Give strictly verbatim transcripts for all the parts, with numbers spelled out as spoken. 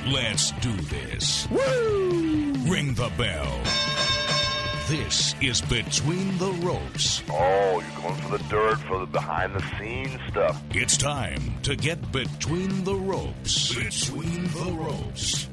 Let's do this. Woo! Ring the bell. This is Between the Ropes. Oh, you're going for the dirt, for the behind-the-scenes stuff. It's time to get Between the Ropes. Between the Ropes.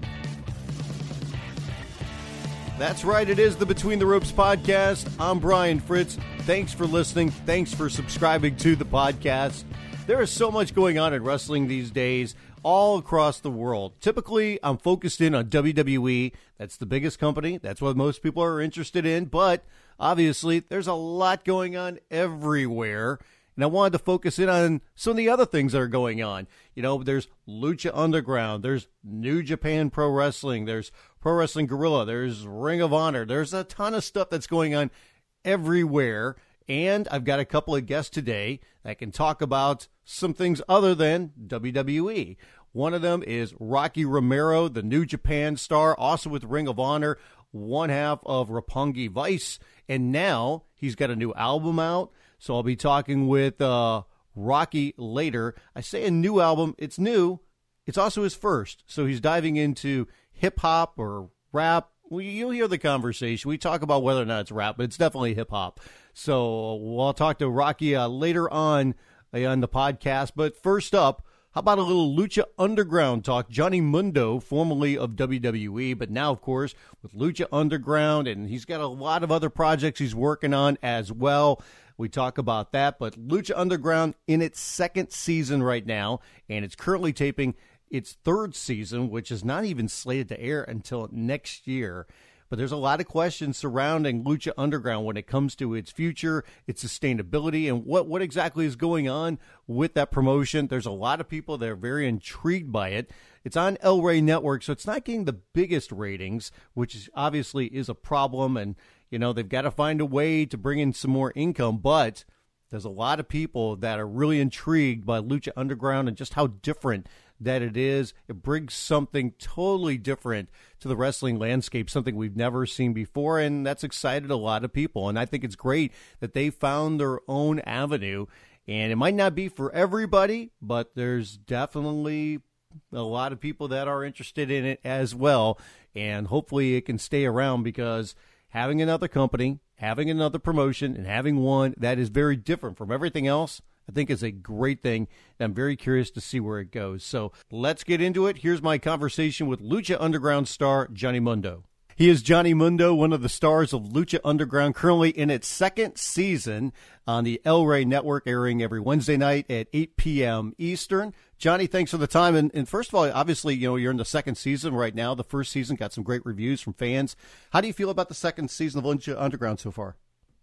That's right, it is the Between the Ropes podcast. I'm Brian Fritz. Thanks for listening. Thanks for subscribing to the podcast. There is so much going on in wrestling these days, all across the world. Typically, I'm focused in on W W E. That's the biggest company. That's what most people are interested in. But obviously, there's a lot going on everywhere. And I wanted to focus in on some of the other things that are going on. You know, there's Lucha Underground. There's New Japan Pro Wrestling. There's Pro Wrestling Guerrilla. There's Ring of Honor. There's a ton of stuff that's going on everywhere. And I've got a couple of guests today that can talk about some things other than W W E. One of them is Rocky Romero, the New Japan star, also with Ring of Honor, one half of Roppongi Vice. And now he's got a new album out. So I'll be talking with uh, Rocky later. I say a new album. It's new. It's also his first. So he's diving into hip-hop or rap. Well, you'll hear the conversation. We talk about whether or not it's rap, but it's definitely hip-hop. So we'll talk to Rocky uh, later on uh, on the podcast. But first up, how about a little Lucha Underground talk? Johnny Mundo, formerly of W W E, but now, of course, with Lucha Underground, and he's got a lot of other projects he's working on as well. We talk about that, but Lucha Underground in its second season right now, and it's currently taping its third season, which is not even slated to air until next year. But there's a lot of questions surrounding Lucha Underground when it comes to its future, its sustainability, and what, what exactly is going on with that promotion. There's a lot of people that are very intrigued by it. It's on El Rey Network, so it's not getting the biggest ratings, which is, obviously is a problem. And, you know, they've got to find a way to bring in some more income. But there's a lot of people that are really intrigued by Lucha Underground and just how different that it is. It brings something totally different to the wrestling landscape, something we've never seen before, and that's excited a lot of people. And I think it's great that they found their own avenue, and it might not be for everybody, but there's definitely a lot of people that are interested in it as well, and hopefully it can stay around, because having another company, having another promotion, and having one that is very different from everything else, I think is a great thing. I'm very curious to see where it goes. So let's get into it. Here's my conversation with Lucha Underground star Johnny Mundo. He is Johnny Mundo, one of the stars of Lucha Underground, currently in its second season on the El Rey Network, airing every Wednesday night at eight p.m. Eastern. Johnny, thanks for the time. And, and first of all, obviously, you know, you're in the second season right now. The first season got some great reviews from fans. How do you feel about the second season of Lucha Underground so far?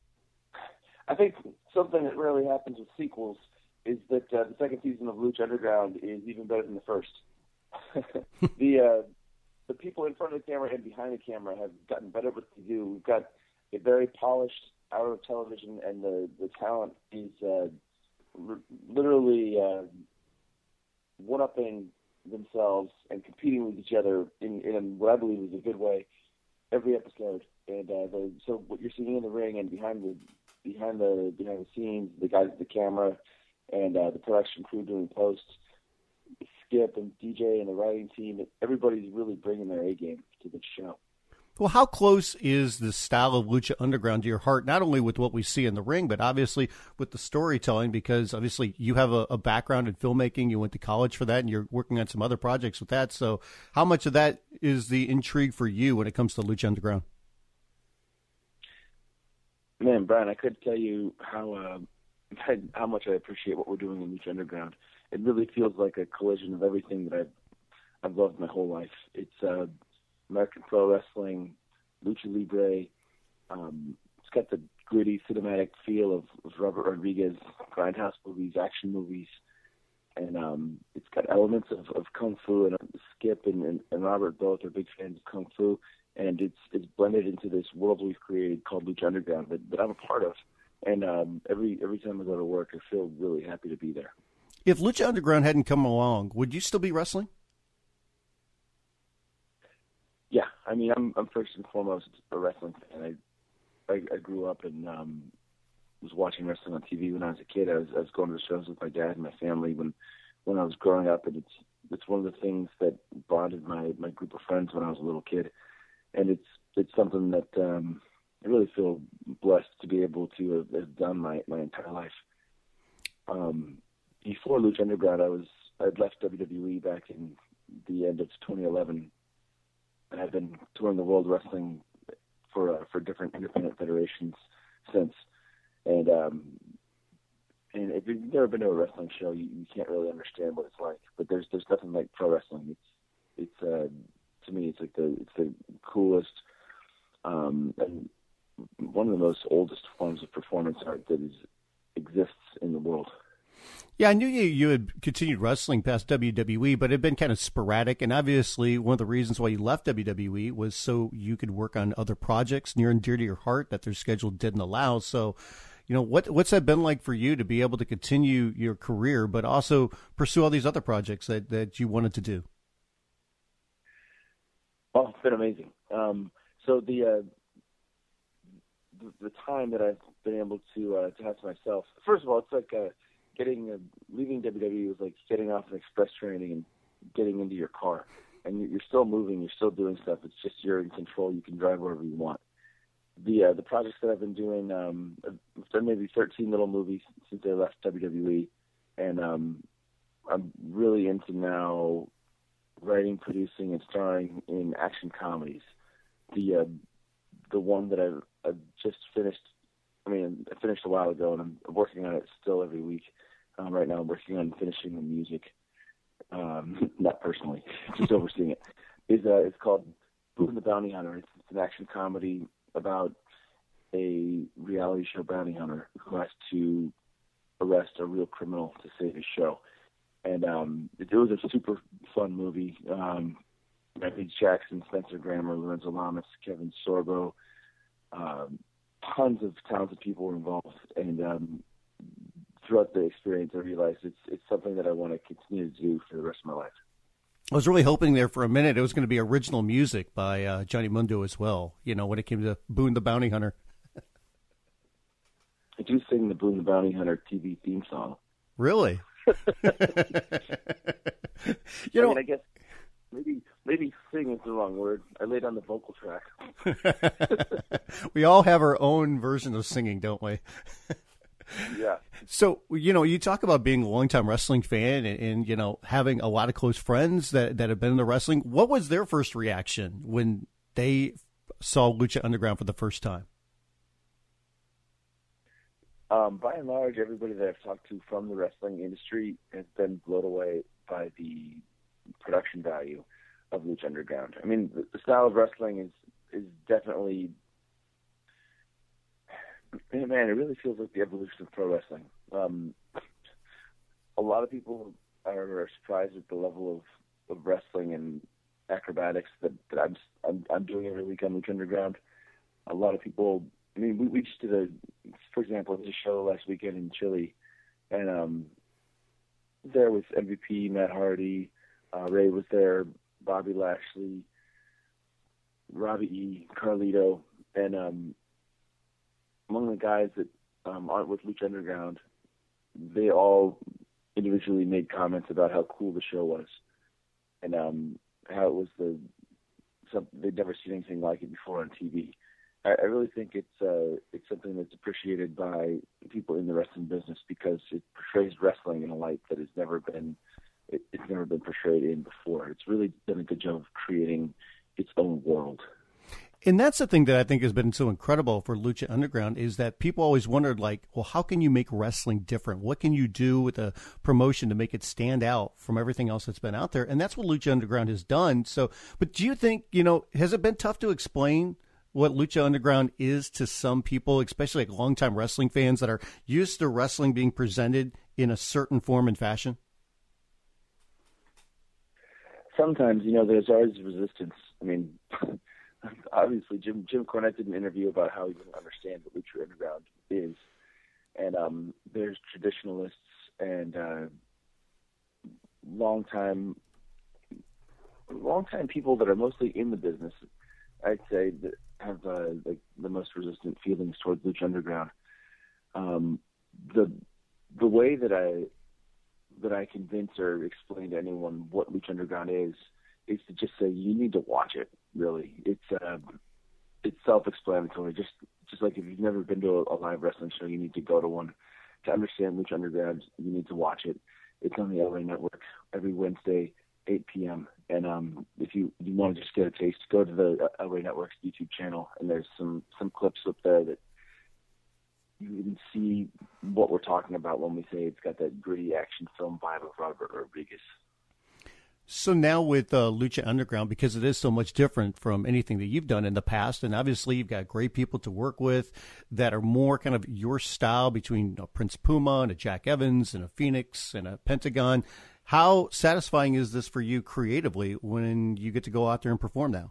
I think something that rarely happens with sequels is that uh, the second season of Lucha Underground is even better than the first. the uh, the people in front of the camera and behind the camera have gotten better at what they do. We've got a very polished hour of television, and the, the talent is uh, r- literally uh, one-upping themselves and competing with each other in, in what I believe is a good way every episode. And uh, the, so what you're seeing in the ring and behind the behind the behind the scenes, the guys at the camera, and uh, the production crew doing posts, Skip and D J and the writing team, everybody's really bringing their A game to the show. Well, how close is the style of Lucha Underground to your heart, not only with what we see in the ring, but obviously with the storytelling, because obviously you have a, a background in filmmaking, you went to college for that, and you're working on some other projects with that. So how much of that is the intrigue for you when it comes to Lucha Underground? Man, Brian, I couldn't tell you how uh, how much I appreciate what we're doing in Lucha Underground. It really feels like a collision of everything that I've, I've loved my whole life. It's uh, American Pro Wrestling, Lucha Libre. Um, it's got the gritty cinematic feel of, of Robert Rodriguez, grindhouse movies, action movies. And um, it's got elements of, of Kung Fu, and Skip and, and, and Robert both are big fans of Kung Fu. And it's it's blended into this world we've created called Lucha Underground that, that I'm a part of. And um, every every time I go to work, I feel really happy to be there. If Lucha Underground hadn't come along, would you still be wrestling? Yeah, I mean, I'm I'm first and foremost a wrestling fan. I I, I grew up and um, was watching wrestling on T V when I was a kid. I was I was going to the shows with my dad and my family when when I was growing up, and it's it's one of the things that bonded my, my group of friends when I was a little kid. And it's it's something that um, I really feel blessed to be able to have, have done my, my entire life. Um, before Lucha Underground, I was I'd left W W E back in the end of twenty eleven, and I've been touring the world wrestling for uh, for different independent federations since. And um, and if you've never been to a wrestling show, you, you can't really understand what it's like. But there's there's nothing like pro wrestling. It's it's uh, to me it's like the it's the coolest um, and one of the most oldest forms of performance art that is exists in the world. Yeah, I knew you, you had continued wrestling past W W E, but it had been kind of sporadic. And obviously, one of the reasons why you left W W E was so you could work on other projects near and dear to your heart that their schedule didn't allow. So, you know, what what's that been like for you to be able to continue your career, but also pursue all these other projects that, that you wanted to do? Oh, it's been amazing. Um, so the, uh, the the time that I've been able to uh, to have to myself, first of all, it's like uh, getting uh, leaving W W E was like getting off an express train and getting into your car, and you're still moving, you're still doing stuff. It's just you're in control. You can drive wherever you want. The uh, the projects that I've been doing, um, I've done maybe thirteen little movies since I left W W E, and um, I'm really into now writing, producing, and starring in action comedies. The uh, the one that I've, I've just finished, I mean, I finished a while ago, and I'm working on it still every week. Um, right now I'm working on finishing the music, um, not personally, just overseeing it. Is uh, It's called Boone the Bounty Hunter. It's, it's an action comedy about a reality show bounty hunter who has to arrest a real criminal to save his show. And um, it, it was a super fun movie. Um, Matthew Jackson, Spencer Grammer, Lorenzo Lamas, Kevin Sorbo, um, tons of talented people were involved. And um, throughout the experience, I realized it's it's something that I want to continue to do for the rest of my life. I was really hoping there for a minute it was going to be original music by uh, Johnny Mundo as well, you know, when it came to Boone the Bounty Hunter. I do sing the Boone the Bounty Hunter T V theme song. Really? you I know, mean, I guess maybe maybe sing is the wrong word. I laid on the vocal track. we all have our own version of singing, don't we? Yeah. So, you know, you talk about being a longtime wrestling fan and, and, you know, having a lot of close friends that, that have been in the wrestling. What was their first reaction when they saw Lucha Underground for the first time? Um, by and large, everybody that I've talked to from the wrestling industry has been blown away by the production value of Lucha Underground. I mean, the, the style of wrestling is is definitely, man, it really feels like the evolution of pro wrestling. Um, a lot of people are surprised at the level of, of wrestling and acrobatics that, that I'm, I'm I'm doing every week on Lucha Underground. A lot of people. I mean, we, we just did a, for example, did a show last weekend in Chile, and um, there was M V P, Matt Hardy, uh, Ray was there, Bobby Lashley, Robbie E, Carlito, and um, among the guys that um, aren't with Lucha Underground, they all individually made comments about how cool the show was, and um, how it was the some, they'd never seen anything like it before on T V. I really think it's uh, it's something that's appreciated by people in the wrestling business because it portrays wrestling in a light that has never been it, it's never been portrayed in before. It's really done a good job of creating its own world. And that's the thing that I think has been so incredible for Lucha Underground is that people always wondered, like, well, how can you make wrestling different? What can you do with a promotion to make it stand out from everything else that's been out there? And that's what Lucha Underground has done. So, but do you think, you know, has it been tough to explain what Lucha Underground is to some people, especially like longtime wrestling fans that are used to wrestling being presented in a certain form and fashion? Sometimes, you know, there's always resistance. I mean, obviously, Jim Jim Cornette did an interview about how he didn't understand what Lucha Underground is, and um, there's traditionalists and uh, longtime, longtime people that are mostly in the business. I'd say that have uh, like the most resistant feelings towards Lucha Underground. Um, the the way that I that I convince or explain to anyone what Lucha Underground is is to just say you need to watch it. Really, it's uh, it's self-explanatory. Just just like if you've never been to a, a live wrestling show, you need to go to one. To understand Lucha Underground, you need to watch it. It's on the L A Network every Wednesday, eight p.m. And um, if you, you want to just get a taste, go to the L A Network's YouTube channel, and there's some, some clips up there that you can see what we're talking about when we say it's got that gritty action film vibe of Robert Rodriguez. So now with uh, Lucha Underground, because it is so much different from anything that you've done in the past, and obviously you've got great people to work with that are more kind of your style between you know, Prince Puma and a Jack Evans and a Phoenix and a Pentagon. How satisfying is this for you creatively when you get to go out there and perform now?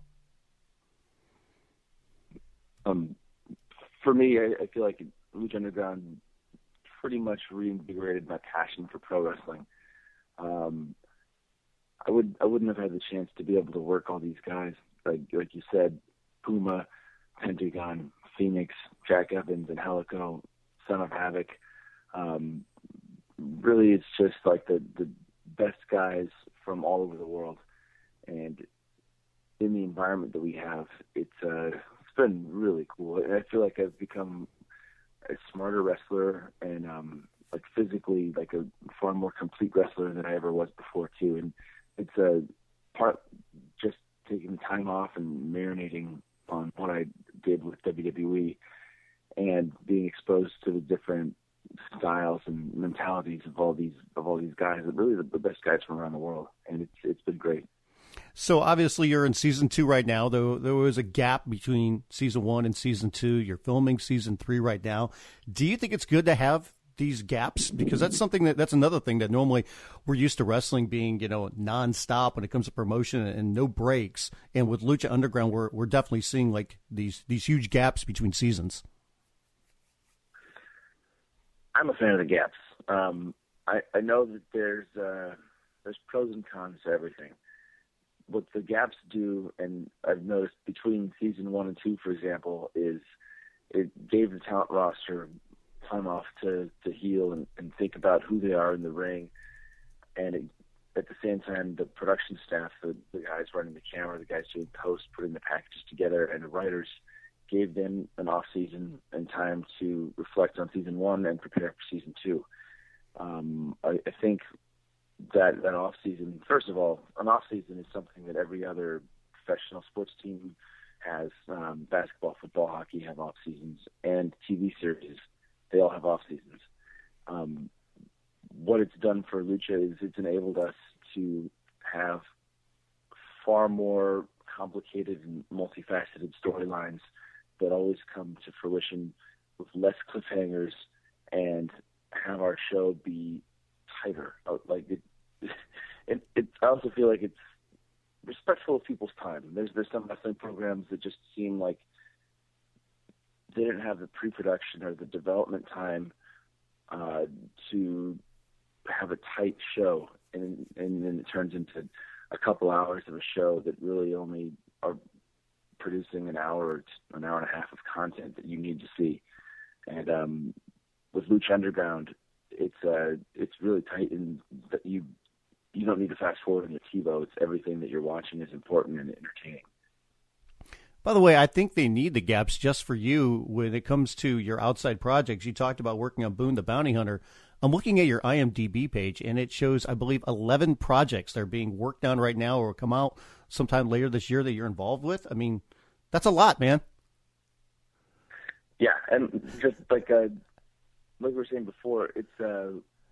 Um, for me, I, I feel like Lucha Underground pretty much reinvigorated my passion for pro wrestling. Um, I would I wouldn't have had the chance to be able to work all these guys like like you said, Puma, Pentagon, Phoenix, Jack Evans, and Helico, Son of Havoc. Um, really, it's just like the the best guys from all over the world, and in the environment that we have, it's uh, it's been really cool. And I feel like I've become a smarter wrestler and um, like physically like a far more complete wrestler than I ever was before too. And it's a part just taking time off and marinating on what I did with W W E and being exposed to the different styles and mentalities of all these of all these guys. They're really the, the best guys from around the world, and it's it's been great. So obviously you're in season two right now. Though there was a gap between season one and season two. You're filming season three right now. Do you think it's good to have these gaps? Because that's something that that's another thing that normally we're used to wrestling being, you know, nonstop when it comes to promotion and no breaks. And with Lucha Underground, we're we're definitely seeing like these these huge gaps between seasons. I'm a fan of the gaps. Um, I, I know that there's uh, there's pros and cons to everything. What the gaps do, and I've noticed between season one and two, for example, is it gave the talent roster time off to, to heal and, and think about who they are in the ring. And it, at the same time, the production staff, the, the guys running the camera, the guys doing post, putting the packages together, and the writers gave them an off season and time to reflect on season one and prepare for season two. Um, I, I think that that off season, first of all, an off season is something that every other professional sports team has. Um, basketball, football, hockey have off seasons, and T V series, they all have off seasons. Um, what it's done for Lucha is it's enabled us to have far more complicated and multifaceted storylines that always come to fruition with less cliffhangers and have our show be tighter. Like it, it, it I also feel like it's respectful of people's time. There's there's some wrestling programs that just seem like they didn't have the pre-production or the development time uh, to have a tight show, and and then it turns into a couple hours of a show that really only are producing an hour or t- an hour and a half of content that you need to see. And um, with Lucha Underground, it's uh, it's really tight, and that you you don't need to fast forward in the TiVo. It's everything that you're watching is important and entertaining. By the way, I think they need the gaps just for you when it comes to your outside projects. You talked about working on Boone the Bounty Hunter. I'm looking at your I M D B page, and it shows, I believe, eleven projects that are being worked on right now or will come out sometime later this year that you're involved with. I mean, that's a lot, man. Yeah, and just like uh, like we were saying before, it's uh,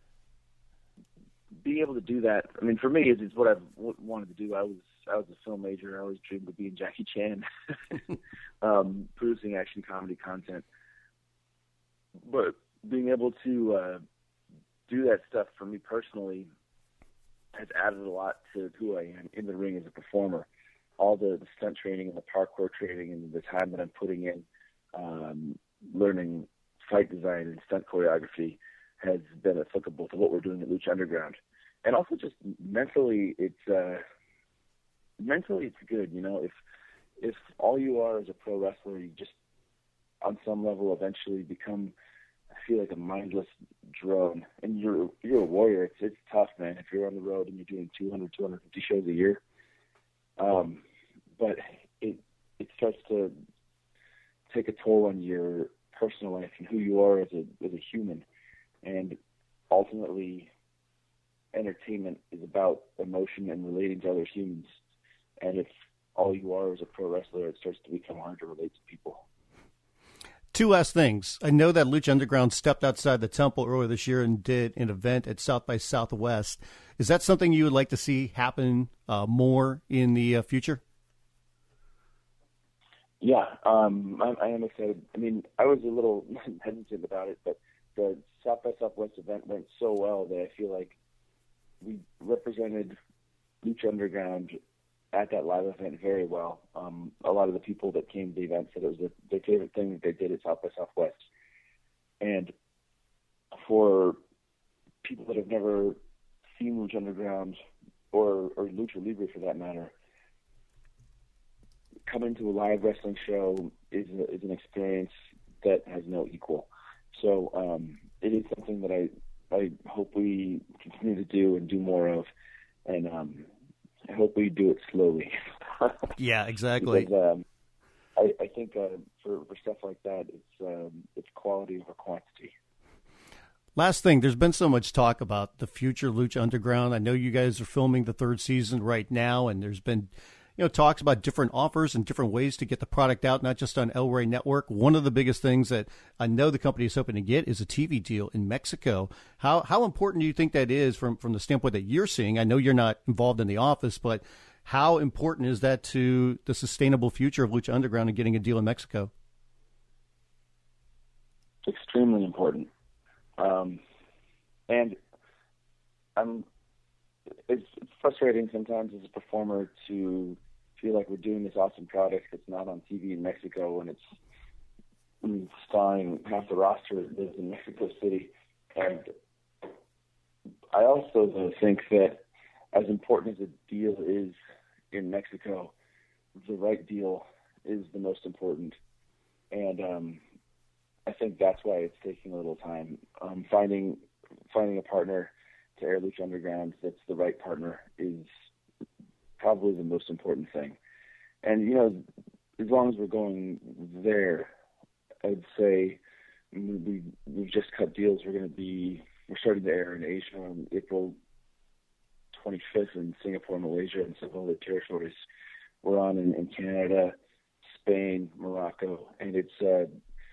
being able to do that. I mean, for me, it's, it's what I've w- wanted to do. I was I was a film major. I always dreamed of being Jackie Chan, um, producing action comedy content. But being able to uh, do that stuff for me personally has added a lot to who I am in the ring as a performer. All the, the stunt training and the parkour training and the time that I'm putting in um, learning fight design and stunt choreography has been applicable to what we're doing at Lucha Underground. And also just mentally, it's uh, mentally it's good. You know, if if all you are is a pro wrestler, you just on some level eventually become feel like a mindless drone. And you're you're a warrior. It's it's tough, man. If you're on the road and you're doing two hundred, two hundred fifty shows a year, um, but it it starts to take a toll on your personal life and who you are as a as a human. And ultimately, entertainment is about emotion and relating to other humans. And if all you are is a pro wrestler, it starts to become hard to relate to people. Two last things. I know that Lucha Underground stepped outside the temple earlier this year and did an event at South by Southwest. Is that something you would like to see happen uh, more in the uh, future? Yeah, um, I, I am excited. I mean, I was a little hesitant about it, but the South by Southwest event went so well that I feel like we represented Lucha Underground at that live event very well. Um, a lot of the people that came to the event said it was a, their favorite thing that they did at South by Southwest. And for people that have never seen Lucha Underground or, or Lucha Libre for that matter, coming to a live wrestling show is, a, is an experience that has no equal. So um, it is something that I, I hope we continue to do and do more of. And um, I hope we do it slowly. Yeah, exactly. Because, um, I, I think uh, for, for stuff like that, it's um, it's quality over quantity. Last thing, there's been so much talk about the future Lucha Underground. I know you guys are filming the third season right now, and there's been you know talks about different offers and different ways to get the product out, not just on El Rey Network. One of the biggest things that I know the company is hoping to get is a T V deal in Mexico. How how important do you think that is from, from the standpoint that you're seeing? I know you're not involved in the office, but how important is that to the sustainable future of Lucha Underground and getting a deal in Mexico? Extremely important. Um, and I'm, it's, it's frustrating sometimes as a performer to feel like we're doing this awesome product that's not on T V in Mexico, and it's I mean, starring half the roster that lives in Mexico City. And I also though, think that as important as a deal is in Mexico, the right deal is the most important. And um, I think that's why it's taking a little time. Um, finding finding a partner to air Lucha Underground that's the right partner is probably the most important thing. And, you know, as long as we're going there, I'd say we, we've just cut deals. We're going to be, we're starting to air in Asia on April twenty-fifth in Singapore, Malaysia, and some other territories. We're on in, in Canada, Spain, Morocco, and it's uh,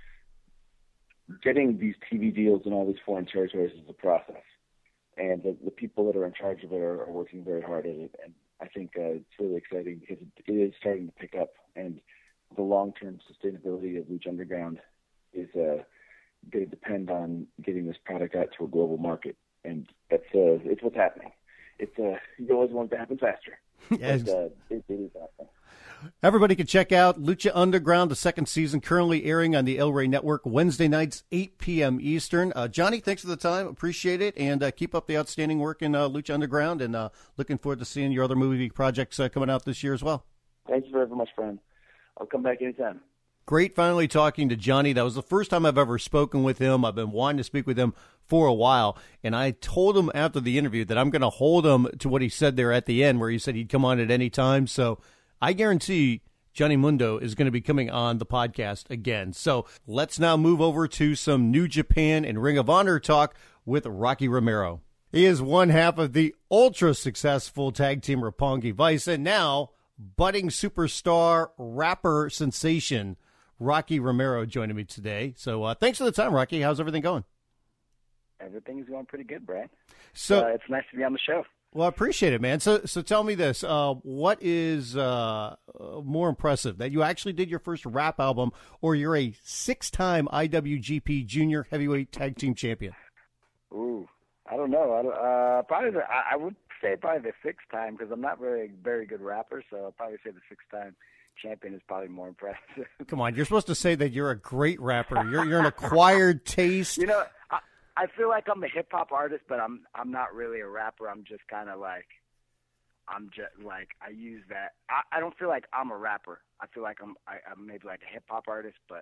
getting these T V deals in all these foreign territories is a process. And the, the people that are in charge of it are, are working very hard at it. And I think uh, it's really exciting because it, it is starting to pick up. And the long-term sustainability of Lucha Underground is uh, going to depend on getting this product out to a global market. And that's uh, it's what's happening. It's uh, you always want it to happen faster. Yes. But, uh, it, it is happening. Everybody can check out Lucha Underground, the second season, currently airing on the El Rey Network, Wednesday nights, eight p.m. Eastern. Uh, Johnny, thanks for the time. Appreciate it. And uh, keep up the outstanding work in uh, Lucha Underground. And uh, looking forward to seeing your other movie projects uh, coming out this year as well. Thank you very much, friend. I'll come back anytime. Great finally talking to Johnny. That was the first time I've ever spoken with him. I've been wanting to speak with him for a while. And I told him after the interview that I'm going to hold him to what he said there at the end, where he said he'd come on at any time. So I guarantee Johnny Mundo is going to be coming on the podcast again. So let's now move over to some New Japan and Ring of Honor talk with Rocky Romero. He is one half of the ultra-successful tag team Roppongi Vice, and now budding superstar rapper sensation Rocky Romero joining me today. So uh, thanks for the time, Rocky. How's everything going? Everything's going pretty good, Brad. So uh, it's nice to be on the show. Well, I appreciate it, man. So, so tell me this: uh, what is uh, more impressive, that you actually did your first rap album, or you're a six-time I W G P Junior Heavyweight Tag Team Champion? Ooh, I don't know. I don't, uh, probably the, I, I would say probably the sixth time, because I'm not really a very good rapper. So I'll probably say the sixth time champion is probably more impressive. Come on, you're supposed to say that you're a great rapper. You're you're an acquired taste. You know, I, I feel like I'm a hip hop artist, but I'm I'm not really a rapper. I'm just kind of like, I'm just like, I use that. I, I don't feel like I'm a rapper. I feel like I'm I, I'm maybe like a hip hop artist, but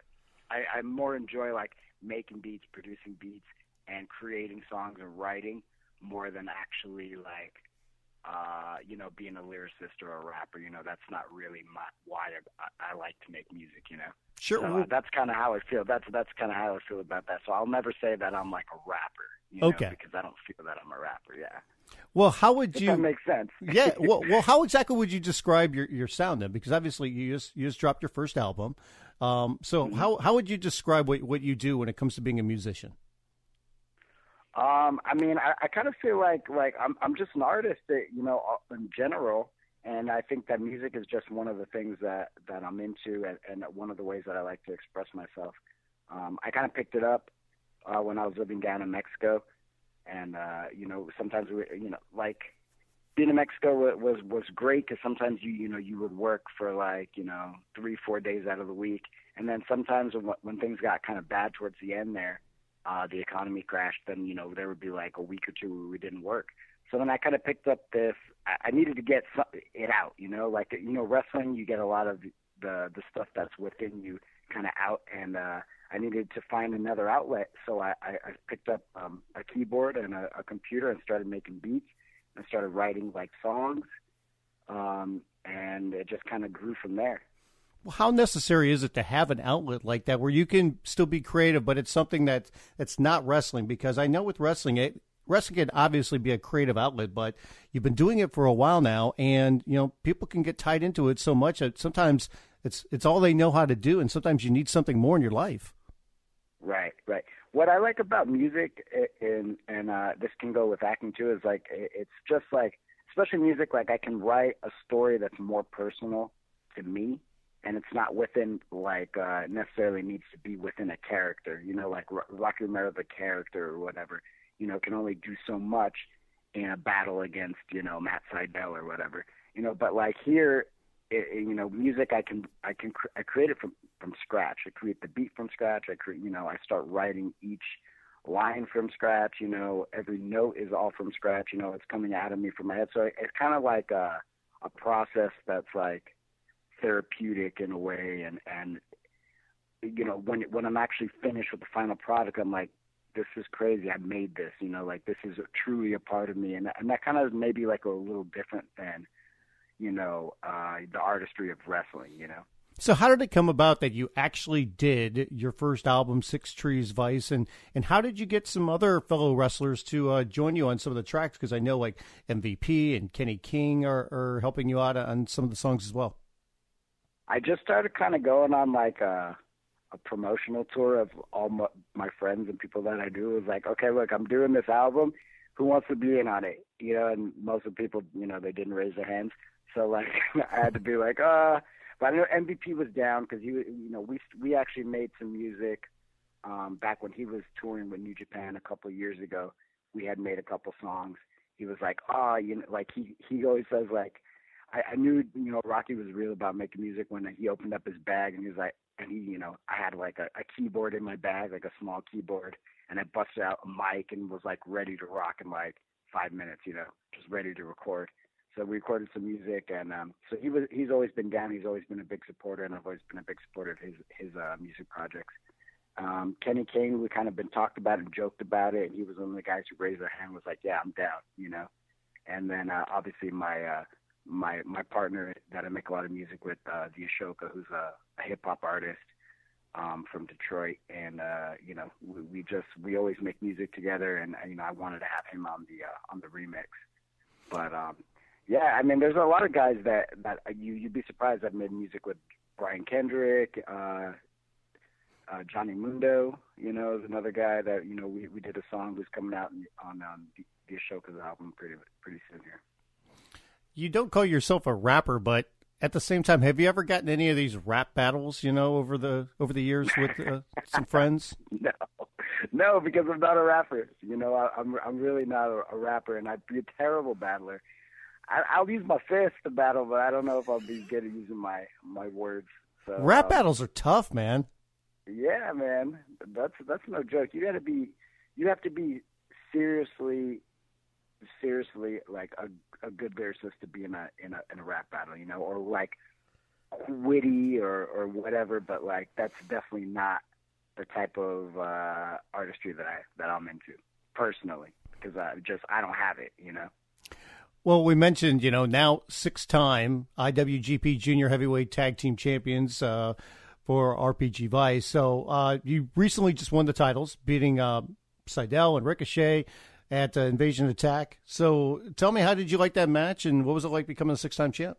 I, I more enjoy like making beats, producing beats, and creating songs and writing more than actually like, uh, you know, being a lyricist or a rapper. You know, that's not really my, why I, I like to make music, you know. Sure. So, uh, that's kind of how I feel. That's that's kind of how I feel about that. So I'll never say that I'm like a rapper, you know, okay. because I don't feel that I'm a rapper, yeah. Well, how would if you... that makes sense. yeah, well, well, how exactly would you describe your, your sound then? Because obviously you just you just dropped your first album. Um, so mm-hmm. how how would you describe what, what you do when it comes to being a musician? Um, I mean, I, I kind of feel like like I'm I'm just an artist, that, you know, in general, and I think that music is just one of the things that, that I'm into, and, and one of the ways that I like to express myself. Um, I kind of picked it up uh, when I was living down in Mexico, and uh, you know, sometimes we, you know, like being in Mexico was was great because sometimes you you know you would work for like you know three four days out of the week, and then sometimes when when things got kind of bad towards the end there. Uh, the economy crashed, then, you know, there would be like a week or two where we didn't work. So then I kind of picked up this, I, I needed to get some, it out, you know, like, you know, wrestling, you get a lot of the, the stuff that's within you kind of out. And uh, I needed to find another outlet. So I, I, I picked up um, a keyboard and a, a computer and started making beats and started writing like songs. Um, and it just kind of grew from there. Well, how necessary is it to have an outlet like that where you can still be creative, but it's something that that's not wrestling? Because I know with wrestling, it, wrestling can obviously be a creative outlet, but you've been doing it for a while now, and you know people can get tied into it so much that sometimes it's it's all they know how to do, and sometimes you need something more in your life. Right, right. What I like about music, and and uh, this can go with acting too, is like it's just like, especially music, like I can write a story that's more personal to me. And it's not within, like, uh, necessarily needs to be within a character, you know, like Rocky Romero, the character or whatever, you know, can only do so much in a battle against, you know, Matt Sydal or whatever, you know, but like here, it, it, you know, music, I can, I can, cr- I create it from, from scratch. I create the beat from scratch. I create, you know, I start writing each line from scratch, you know, every note is all from scratch, you know, it's coming out of me from my head. So it's kind of like a, a process that's like, therapeutic in a way, and and you know when when I'm actually finished with the final product, I'm like, this is crazy, I made this, you know, like this is a, truly a part of me, and and that kind of maybe like a little different than you know uh the artistry of wrestling, you know. So how did it come about that you actually did your first album, Six Trees Vice, and and how did you get some other fellow wrestlers to uh, join you on some of the tracks? Because I know like M V P and Kenny King are, are helping you out on some of the songs as well. I just started kind of going on like a, a promotional tour of all my, my friends and people that I do. It was like, okay, look, I'm doing this album. Who wants to be in on it? You know, and most of the people, you know, they didn't raise their hands. So like, I had to be like, uh, but I know M V P was down because he, you know, we we actually made some music um, back when he was touring with New Japan a couple of years ago. We had made a couple songs. He was like, oh, you know, like he he always says like. I, I knew, you know, Rocky was real about making music when he opened up his bag and he was like, and he, you know, I had like a, a keyboard in my bag, like a small keyboard, and I busted out a mic and was like ready to rock in like five minutes, you know, just ready to record. So we recorded some music, and um, so he was, he's always been down. He's always been a big supporter, and I've always been a big supporter of his, his uh, music projects. Um, Kenny King, we kind of been talked about and joked about it, and he was one of the guys who raised their hand, was like, yeah, I'm down, you know. And then uh, obviously my, uh, my my partner that I make a lot of music with, uh, the Ashoka, who's a, a hip hop artist um, from Detroit, and uh, you know we, we just we always make music together, and you know I wanted to have him on the uh, on the remix, but um, yeah, I mean there's a lot of guys that that you you'd be surprised I've made music with. Brian Kendrick, uh, uh, Johnny Mundo, you know, is another guy that you know we, we did a song who's coming out on um, the, the Ashoka's album pretty pretty soon here. You don't call yourself a rapper, but at the same time, have you ever gotten any of these rap battles, you know, over the over the years with uh, some friends? No, no, because I'm not a rapper. You know, I, I'm I'm really not a, a rapper, and I'd be a terrible battler. I, I'll use my fist to battle, but I don't know if I'll be good at using my my words. So, rap um, battles are tough, man. Yeah, man, that's that's no joke. You got to be, you have to be seriously. seriously like a a good lyricist to be in a in a in a rap battle, you know, or like witty or or whatever, but like that's definitely not the type of uh, artistry that I that I'm into personally, because I just I don't have it, you know. Well, we mentioned, you know, now six-time I W G P Junior Heavyweight Tag Team Champions uh, for R P G Vice. So uh, you recently just won the titles, beating uh, Seidel and Ricochet at uh, Invasion Attack. So tell me, how did you like that match, and what was it like becoming a six-time champ?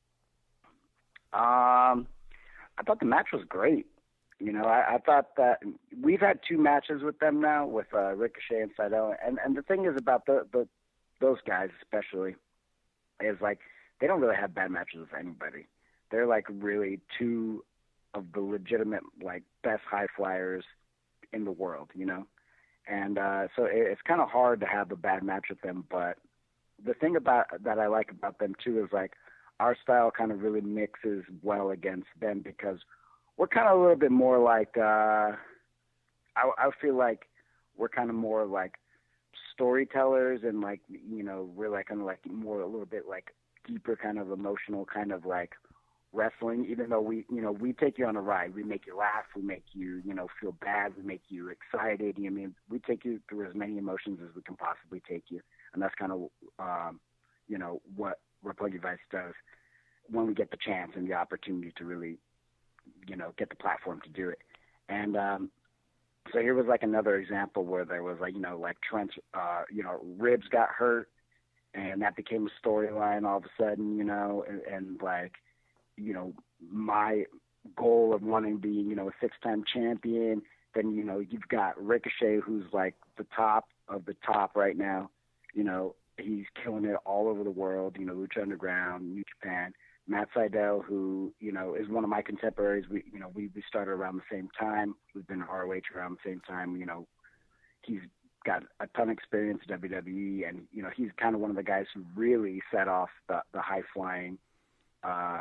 Um, I thought the match was great. You know, I, I thought that we've had two matches with them now, with uh, Ricochet and Seidel, and and the thing is about the the those guys especially, is like they don't really have bad matches with anybody. They're like really two of the legitimate like best high flyers in the world, you know. And uh, so it, it's kind of hard to have a bad match with them. But the thing about that I like about them too is like our style kind of really mixes well against them, because we're kind of a little bit more like uh, I, I feel like we're kind of more like storytellers, and like, you know, we're like kind of like more a little bit like deeper kind of emotional kind of like wrestling, even though we, you know, we take you on a ride. We make you laugh, we make you, you know, feel bad, we make you excited. I mean, we take you through as many emotions as we can possibly take you, and that's kind of um, you know, what Republic Vice does when we get the chance and the opportunity to really, you know, get the platform to do it. And um so here was like another example where there was like, you know, like Trent's, uh, you know, ribs got hurt, and that became a storyline all of a sudden, you know, and, and like, you know, my goal of wanting to be, you know, a six-time champion. Then, you know, you've got Ricochet, who's like the top of the top right now. You know, he's killing it all over the world, you know, Lucha Underground, New Japan. Matt Seidel, who, you know, is one of my contemporaries. We, you know, we, we started around the same time. We've been R O H around the same time. You know, he's got a ton of experience in W W E, and, you know, he's kind of one of the guys who really set off the, the high flying, uh,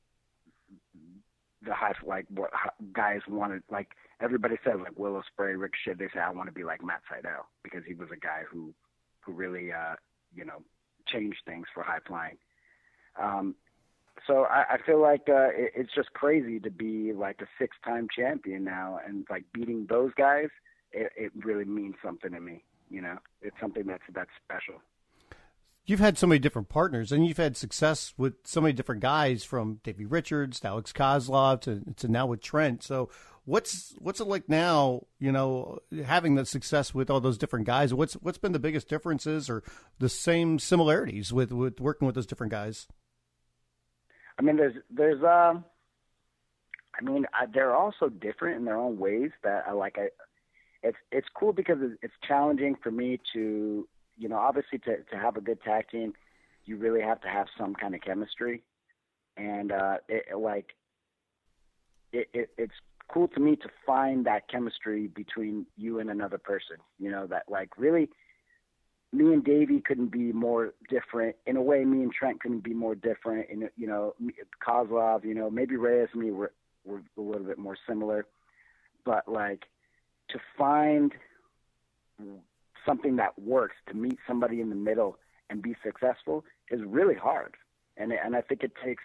the high, like, what guys wanted, like, everybody said, like, Will Ospreay, Ricochet, they say, I want to be like Matt Seidel, because he was a guy who, who really, uh, you know, changed things for high flying. Um, So I, I feel like uh, it, it's just crazy to be like a six-time champion now, and like beating those guys, it, it really means something to me. You know, it's something that's that's special. You've had so many different partners, and you've had success with so many different guys, from Davey Richards to Alex Kozlov to, to now with Trent. So what's what's it like now, you know, having the success with all those different guys? What's what's been the biggest differences or the same similarities with, with working with those different guys? I mean, there's, there's, um, I mean, I, they're also different in their own ways that I like. I, it's, it's cool because it's challenging for me to, you know, obviously to, to have a good tag team, you really have to have some kind of chemistry. And, uh, it, like, it, it, it's cool to me to find that chemistry between you and another person, you know, that like really, me and Davey couldn't be more different. In a way, me and Trent couldn't be more different. And, you know, Kozlov, you know, maybe Reyes and me were, were a little bit more similar. But, like, to find something that works, to meet somebody in the middle and be successful is really hard. And, and I think it takes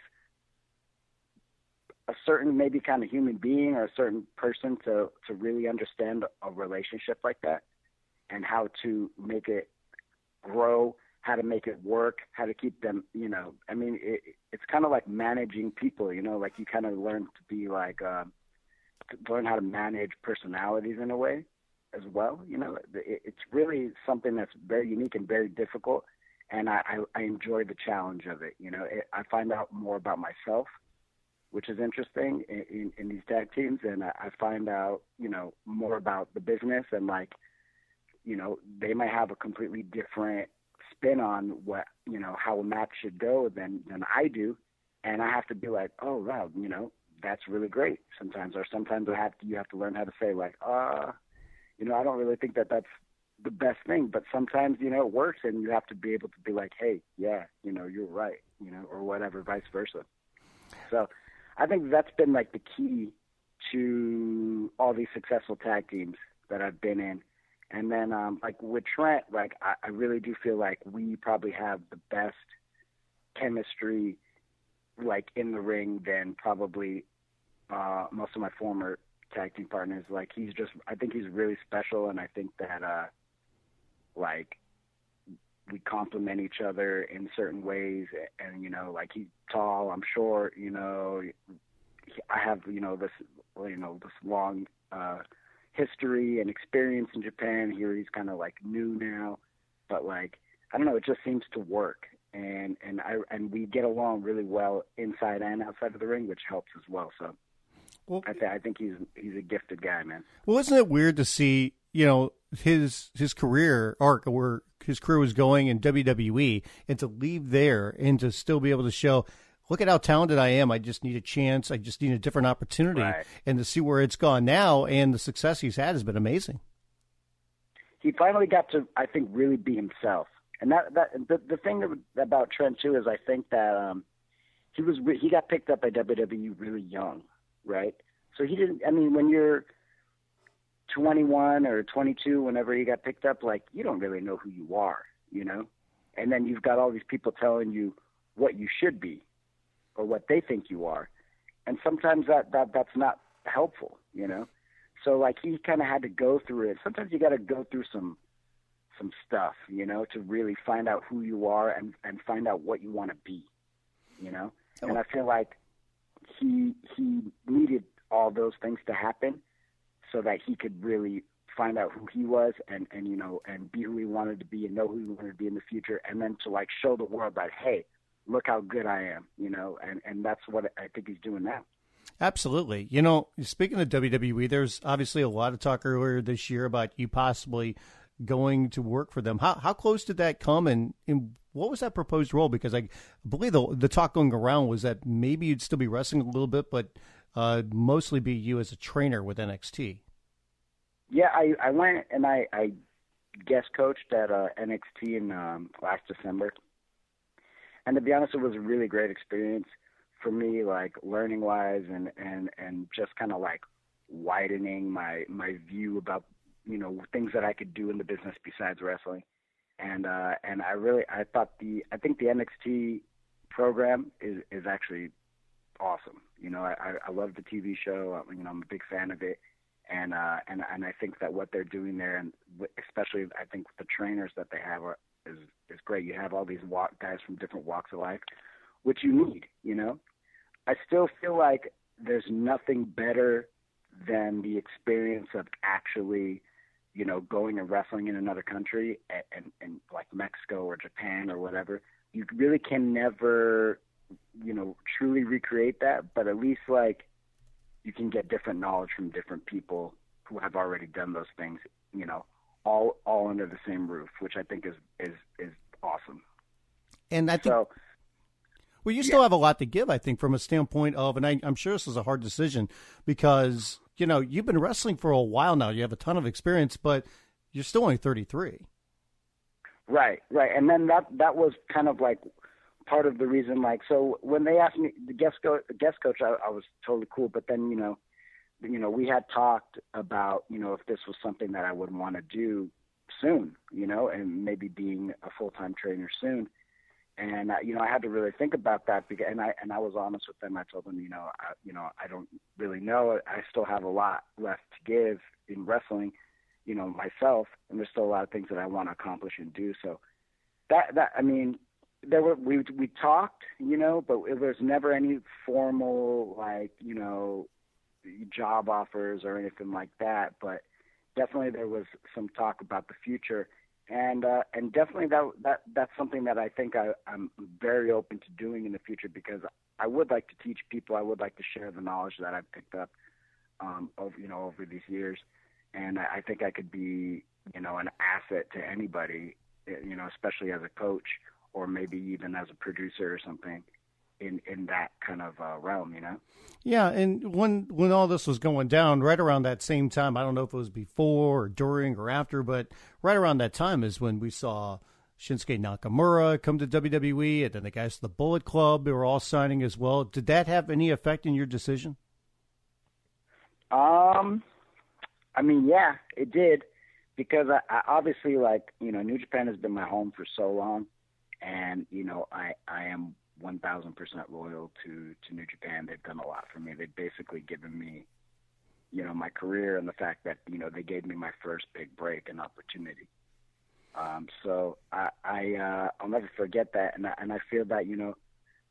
a certain maybe kind of human being or a certain person to, to really understand a relationship like that and how to make it grow, how to make it work, how to keep them, you know, I mean, it, it's kind of like managing people, you know, like you kind of learn to be like, uh, to learn how to manage personalities in a way as well. You know, it, it's really something that's very unique and very difficult. And I, I, I enjoy the challenge of it. You know, it, I find out more about myself, which is interesting in, in, in these tag teams. And I, I find out, you know, more about the business, and like, you know, they might have a completely different spin on what, you know, how a match should go than, than I do. And I have to be like, oh, wow, you know, that's really great sometimes. Or sometimes I have to, you have to learn how to say like, uh, you know, I don't really think that that's the best thing. But sometimes, you know, it works, and you have to be able to be like, hey, yeah, you know, you're right, you know, or whatever, vice versa. So I think that's been like the key to all these successful tag teams that I've been in. And then, um, like, with Trent, like, I, I really do feel like we probably have the best chemistry, like, in the ring than probably uh, most of my former tag team partners. Like he's just, I think he's really special, and I think that uh, like we complement each other in certain ways. And you know, like he's tall, I'm short. You know, I have you know this you know this long uh, history and experience in Japan. Here he's kind of like new now, but like I don't know, it just seems to work. And and I and we get along really well inside and outside of the ring, which helps as well. So, well, I, th- I think he's he's a gifted guy, man. Well, isn't it weird to see, you know, his his career arc, where his career was going in W W E, and to leave there and to still be able to show, look at how talented I am. I just need a chance. I just need a different opportunity, right. And to see where it's gone now and the success he's had has been amazing. He finally got to, I think, really be himself. And that, that the, the thing that, about Trent too is I think that um, he was he got picked up by W W E really young, right? So he didn't. I mean, when you're twenty-one or twenty-two, whenever he got picked up, like you don't really know who you are, you know. And then you've got all these people telling you what you should be or what they think you are, and sometimes that, that that's not helpful, you know. So like he kind of had to go through it. Sometimes you got to go through some. some stuff, you know, to really find out who you are and, and find out what you want to be, you know? Oh. And I feel like he he needed all those things to happen so that he could really find out who he was and, and, you know, and be who he wanted to be and know who he wanted to be in the future, and then to, like, show the world that, hey, look how good I am, you know? And, and that's what I think he's doing now. Absolutely. You know, speaking of W W E, there's obviously a lot of talk earlier this year about you possibly – going to work for them. How how close did that come, and, and what was that proposed role? Because I believe the the talk going around was that maybe you'd still be wrestling a little bit, but uh, mostly be you as a trainer with N X T. Yeah, I, I went and I, I guest coached at uh, N X T in um, last December. And to be honest, it was a really great experience for me, like learning-wise and, and, and just kind of like widening my, my view about you know, things that I could do in the business besides wrestling. And, uh, and I really, I thought the, I think the N X T program is, is actually awesome. You know, I, I love the T V show. You know, I'm a big fan of it. And, uh, and, and I think that what they're doing there, and especially I think the trainers that they have are, is, is great. You have all these walk, guys from different walks of life, which you need, you know. I still feel like there's nothing better than the experience of actually, you know, going and wrestling in another country and, and, and like Mexico or Japan or whatever. You really can never, you know, truly recreate that, but at least like you can get different knowledge from different people who have already done those things, you know, all, all under the same roof, which I think is, is, is awesome. And I think, so, well, you still yeah. have a lot to give, I think, from a standpoint of, and I, I'm sure this is a hard decision because, you know, you've been wrestling for a while now. You have a ton of experience, but you're still only thirty-three. Right, right. And then that that was kind of like part of the reason, like, so when they asked me, the guest, co- the guest coach, I, I was totally cool. But then, you know, you know, we had talked about, you know, if this was something that I would want to do soon, you know, and maybe being a full-time trainer soon. And, uh, you know, I had to really think about that because, and I, and I was honest with them. I told them, you know, I, you know, I don't really know. I still have a lot left to give in wrestling, you know, myself, and there's still a lot of things that I want to accomplish and do. So that, that, I mean, there were, we, we talked, you know, but there's never any formal, like, you know, job offers or anything like that. But definitely there was some talk about the future. And uh, and definitely that that that's something that I think I, I'm very open to doing in the future because I would like to teach people. I would like to share the knowledge that I've picked up um, over you know over these years, and I, I think I could be you know an asset to anybody, you know, especially as a coach or maybe even as a producer or something in, in that kind of uh, realm, you know. Yeah, and when when all this was going down, right around that same time, I don't know if it was before or during or after, but right around that time is when we saw Shinsuke Nakamura come to W W E, and then the guys at the Bullet Club, they were all signing as well. Did that have any effect in your decision? Um, I mean, yeah, it did, because I, I obviously, like, you know, New Japan has been my home for so long, and, you know, I, I am one thousand percent loyal to, to New Japan. They've done a lot for me. They've basically given me, you know, my career and the fact that, you know, they gave me my first big break and opportunity. Um, so I, I uh, I'll never forget that, and I, and I feel that, you know,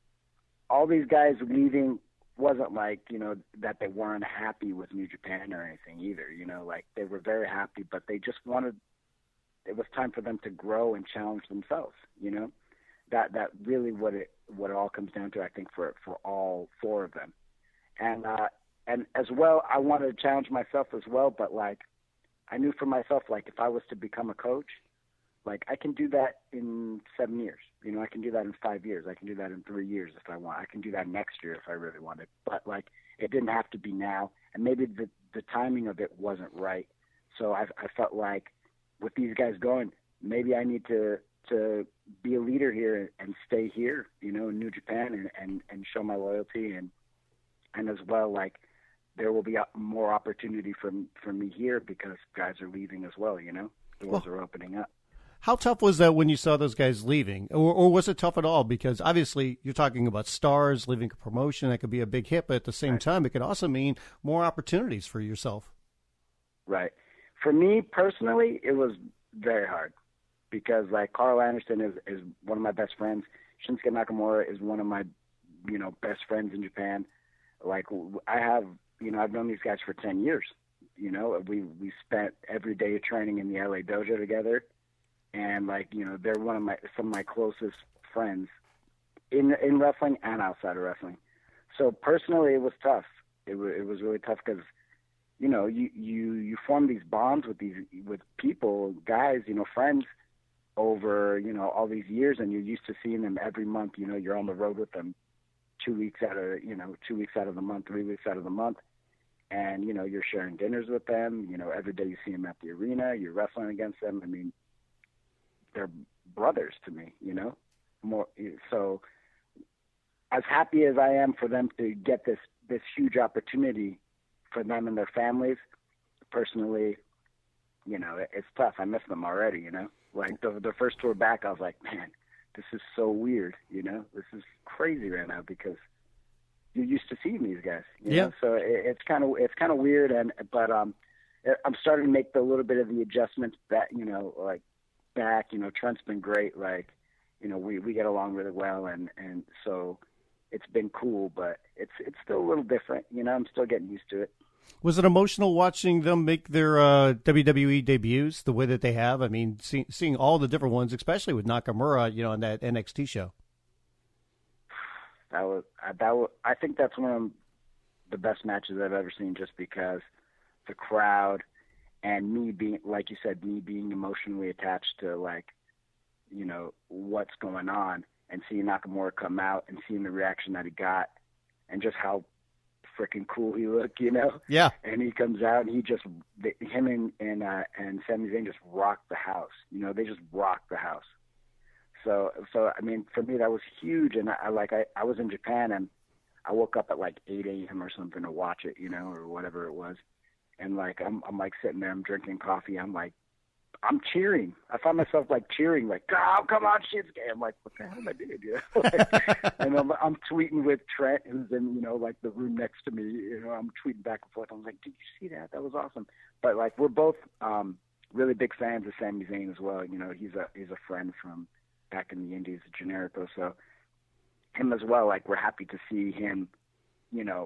all these guys leaving wasn't like, you know, that they weren't happy with New Japan or anything either. You know, like they were very happy, but they just wanted. It was time for them to grow and challenge themselves. You know, that that really what it what it all comes down to, I think, for for all four of them, and uh, and as well, I wanted to challenge myself as well, but like I knew for myself, like if I was to become a coach. Like, I can do that in seven years. You know, I can do that in five years. I can do that in three years if I want. I can do that next year if I really wanted. But, like, it didn't have to be now. And maybe the, the timing of it wasn't right. So I, I felt like with these guys going, maybe I need to to be a leader here and stay here, you know, in New Japan and, and, and show my loyalty. And, and as well, like, there will be more opportunity for, for me here because guys are leaving as well, you know. Doors well, are opening up. How tough was that when you saw those guys leaving? Or, or was it tough at all? Because obviously you're talking about stars leaving a promotion. That could be a big hit, but at the same right. time, it could also mean more opportunities for yourself. Right. For me personally, it was very hard because like Carl Anderson is, is one of my best friends. Shinsuke Nakamura is one of my, you know, best friends in Japan. Like I have, you know, I've known these guys for ten years. You know, we, we spent every day training in the L A dojo together. And like, you know, they're one of my, some of my closest friends in, in wrestling and outside of wrestling. So personally, it was tough. It was, it was really tough because, you know, you, you, you form these bonds with these, with people, guys, you know, friends over, you know, all these years, and you're used to seeing them every month. You know, you're on the road with them two weeks out of, you know, two weeks out of the month, three weeks out of the month. And, you know, you're sharing dinners with them. You know, every day you see them at the arena, you're wrestling against them. I mean, they're brothers to me, you know, more. So as happy as I am for them to get this, this huge opportunity for them and their families, personally, you know, it, it's tough. I miss them already, you know, like the, the first tour back, I was like, man, this is so weird. You know, this is crazy right now because you're used to seeing these guys, you yeah. know? So it, it's kind of, it's kind of weird. And, but, um, I'm starting to make the little bit of the adjustments that, you know, like, back, you know, Trent's been great. Like, you know, we, we get along really well. And, and so it's been cool, but it's, it's still a little different. You know, I'm still getting used to it. Was it emotional watching them make their uh, W W E debuts the way that they have? I mean, see, seeing all the different ones, especially with Nakamura, you know, on that N X T show. That was, that was, I think that's one of the best matches I've ever seen just because the crowd, and me being, like you said, me being emotionally attached to, like, you know, what's going on, and seeing Nakamura come out and seeing the reaction that he got and just how freaking cool he looked, you know? Yeah. And he comes out and he just, the, him and, and, uh, and Sami Zayn just rocked the house. You know, they just rocked the house. So, so I mean, for me, that was huge. And I, I like, I, I was in Japan and I woke up at like eight a.m. or something to watch it, you know, or whatever it was. And like, I'm, I'm like sitting there, I'm drinking coffee. I'm like, I'm cheering. I found myself like cheering, like, oh, come on, Shinsuke. I'm like, what the hell am I doing? You know? like, and I'm, I'm tweeting with Trent, who's in, you know, like the room next to me. You know, I'm tweeting back and forth. I'm like, did you see that? That was awesome. But like, we're both um, really big fans of Sami Zayn as well. You know, he's a he's a friend from back in the Indies, Generico. So him as well. Like, we're happy to see him, you know,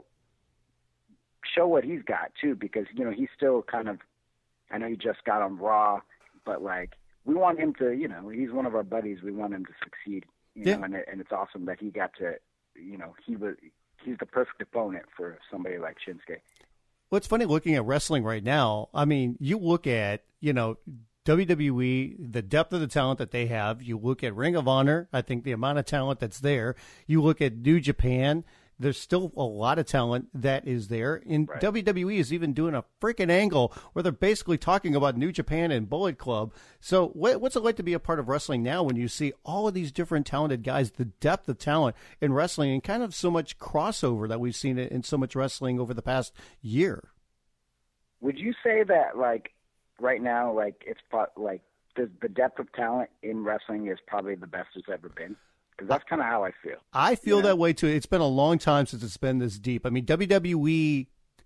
show what he's got too, because, you know, he's still kind of, I know he just got on Raw, but like, we want him to, you know, he's one of our buddies. We want him to succeed, you yeah. know, and, it, and it's awesome that he got to, you know, he was, he's the perfect opponent for somebody like Shinsuke. Well, it's funny looking at wrestling right now. I mean, you look at, you know, W W E, the depth of the talent that they have. You look at Ring of Honor, I think the amount of talent that's there. You look at New Japan. There's still a lot of talent that is there. And right. W W E is even doing a freaking angle where they're basically talking about New Japan and Bullet Club. So what, what's it like to be a part of wrestling now when you see all of these different talented guys, the depth of talent in wrestling, and kind of so much crossover that we've seen in so much wrestling over the past year? Would you say that, like, right now, like, it's like the, the depth of talent in wrestling is probably the best it's ever been? Because that's kind of how I feel. I feel you know? that way, too. It's been a long time since it's been this deep. I mean, W W E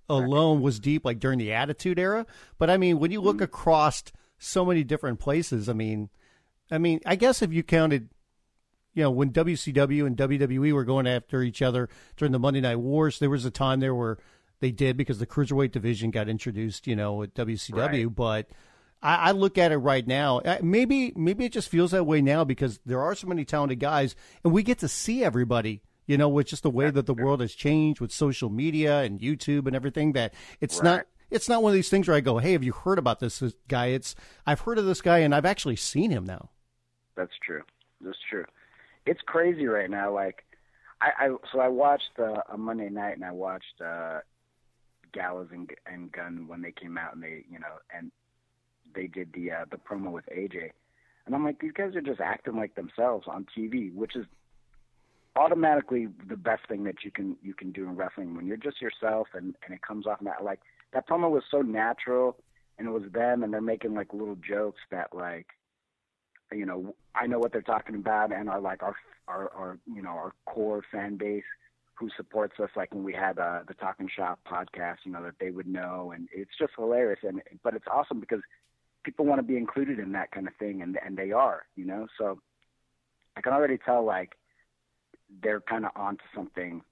alone was deep, like during the Attitude Era. But I mean, when you look mm-hmm. across so many different places, I mean, I mean, I guess if you counted, you know, when W C W and W W E were going after each other during the Monday Night Wars, there was a time there where they did because the cruiserweight division got introduced, you know, at W C W. Right. But I, I look at it right now. Maybe, maybe it just feels that way now because there are so many talented guys, and we get to see everybody. You know, with just the way that the world has changed with social media and YouTube and everything, that it's right. not it's not one of these things where I go, hey, have you heard about this guy? It's I've heard of this guy and I've actually seen him now. That's true. That's true. It's crazy right now. Like, I, I so I watched uh, a Monday night and I watched uh, Gallows and, and Gunn when they came out and they, you know, and they did the uh, the promo with A J, and I'm like, these guys are just acting like themselves on T V, which is automatically the best thing that you can you can do in wrestling when you're just yourself and, and it comes off that like that promo was so natural and it was them and they're making like little jokes that like, you know, I know what they're talking about and are like our our, our you know our core fan base who supports us, like when we had uh, the Talking Shop podcast, you know, that they would know, and it's just hilarious. And but it's awesome because people want to be included in that kind of thing, and and they are, you know. So I can already tell like they're kind of onto something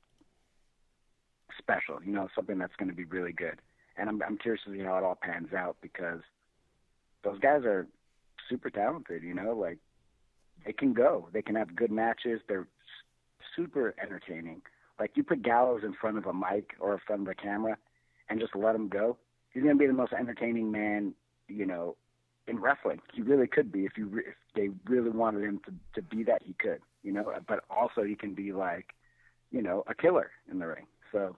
special, you know, something that's going to be really good. And I'm, I'm curious to see how it all pans out because those guys are super talented, you know, like they can go, they can have good matches. They're super entertaining. Like you put Gallows in front of a mic or in front of a camera and just let him go. He's going to be the most entertaining man, you know, in wrestling. He really could be if you re- if they really wanted him to, to be that, he could, you know, but also he can be like, you know, a killer in the ring. So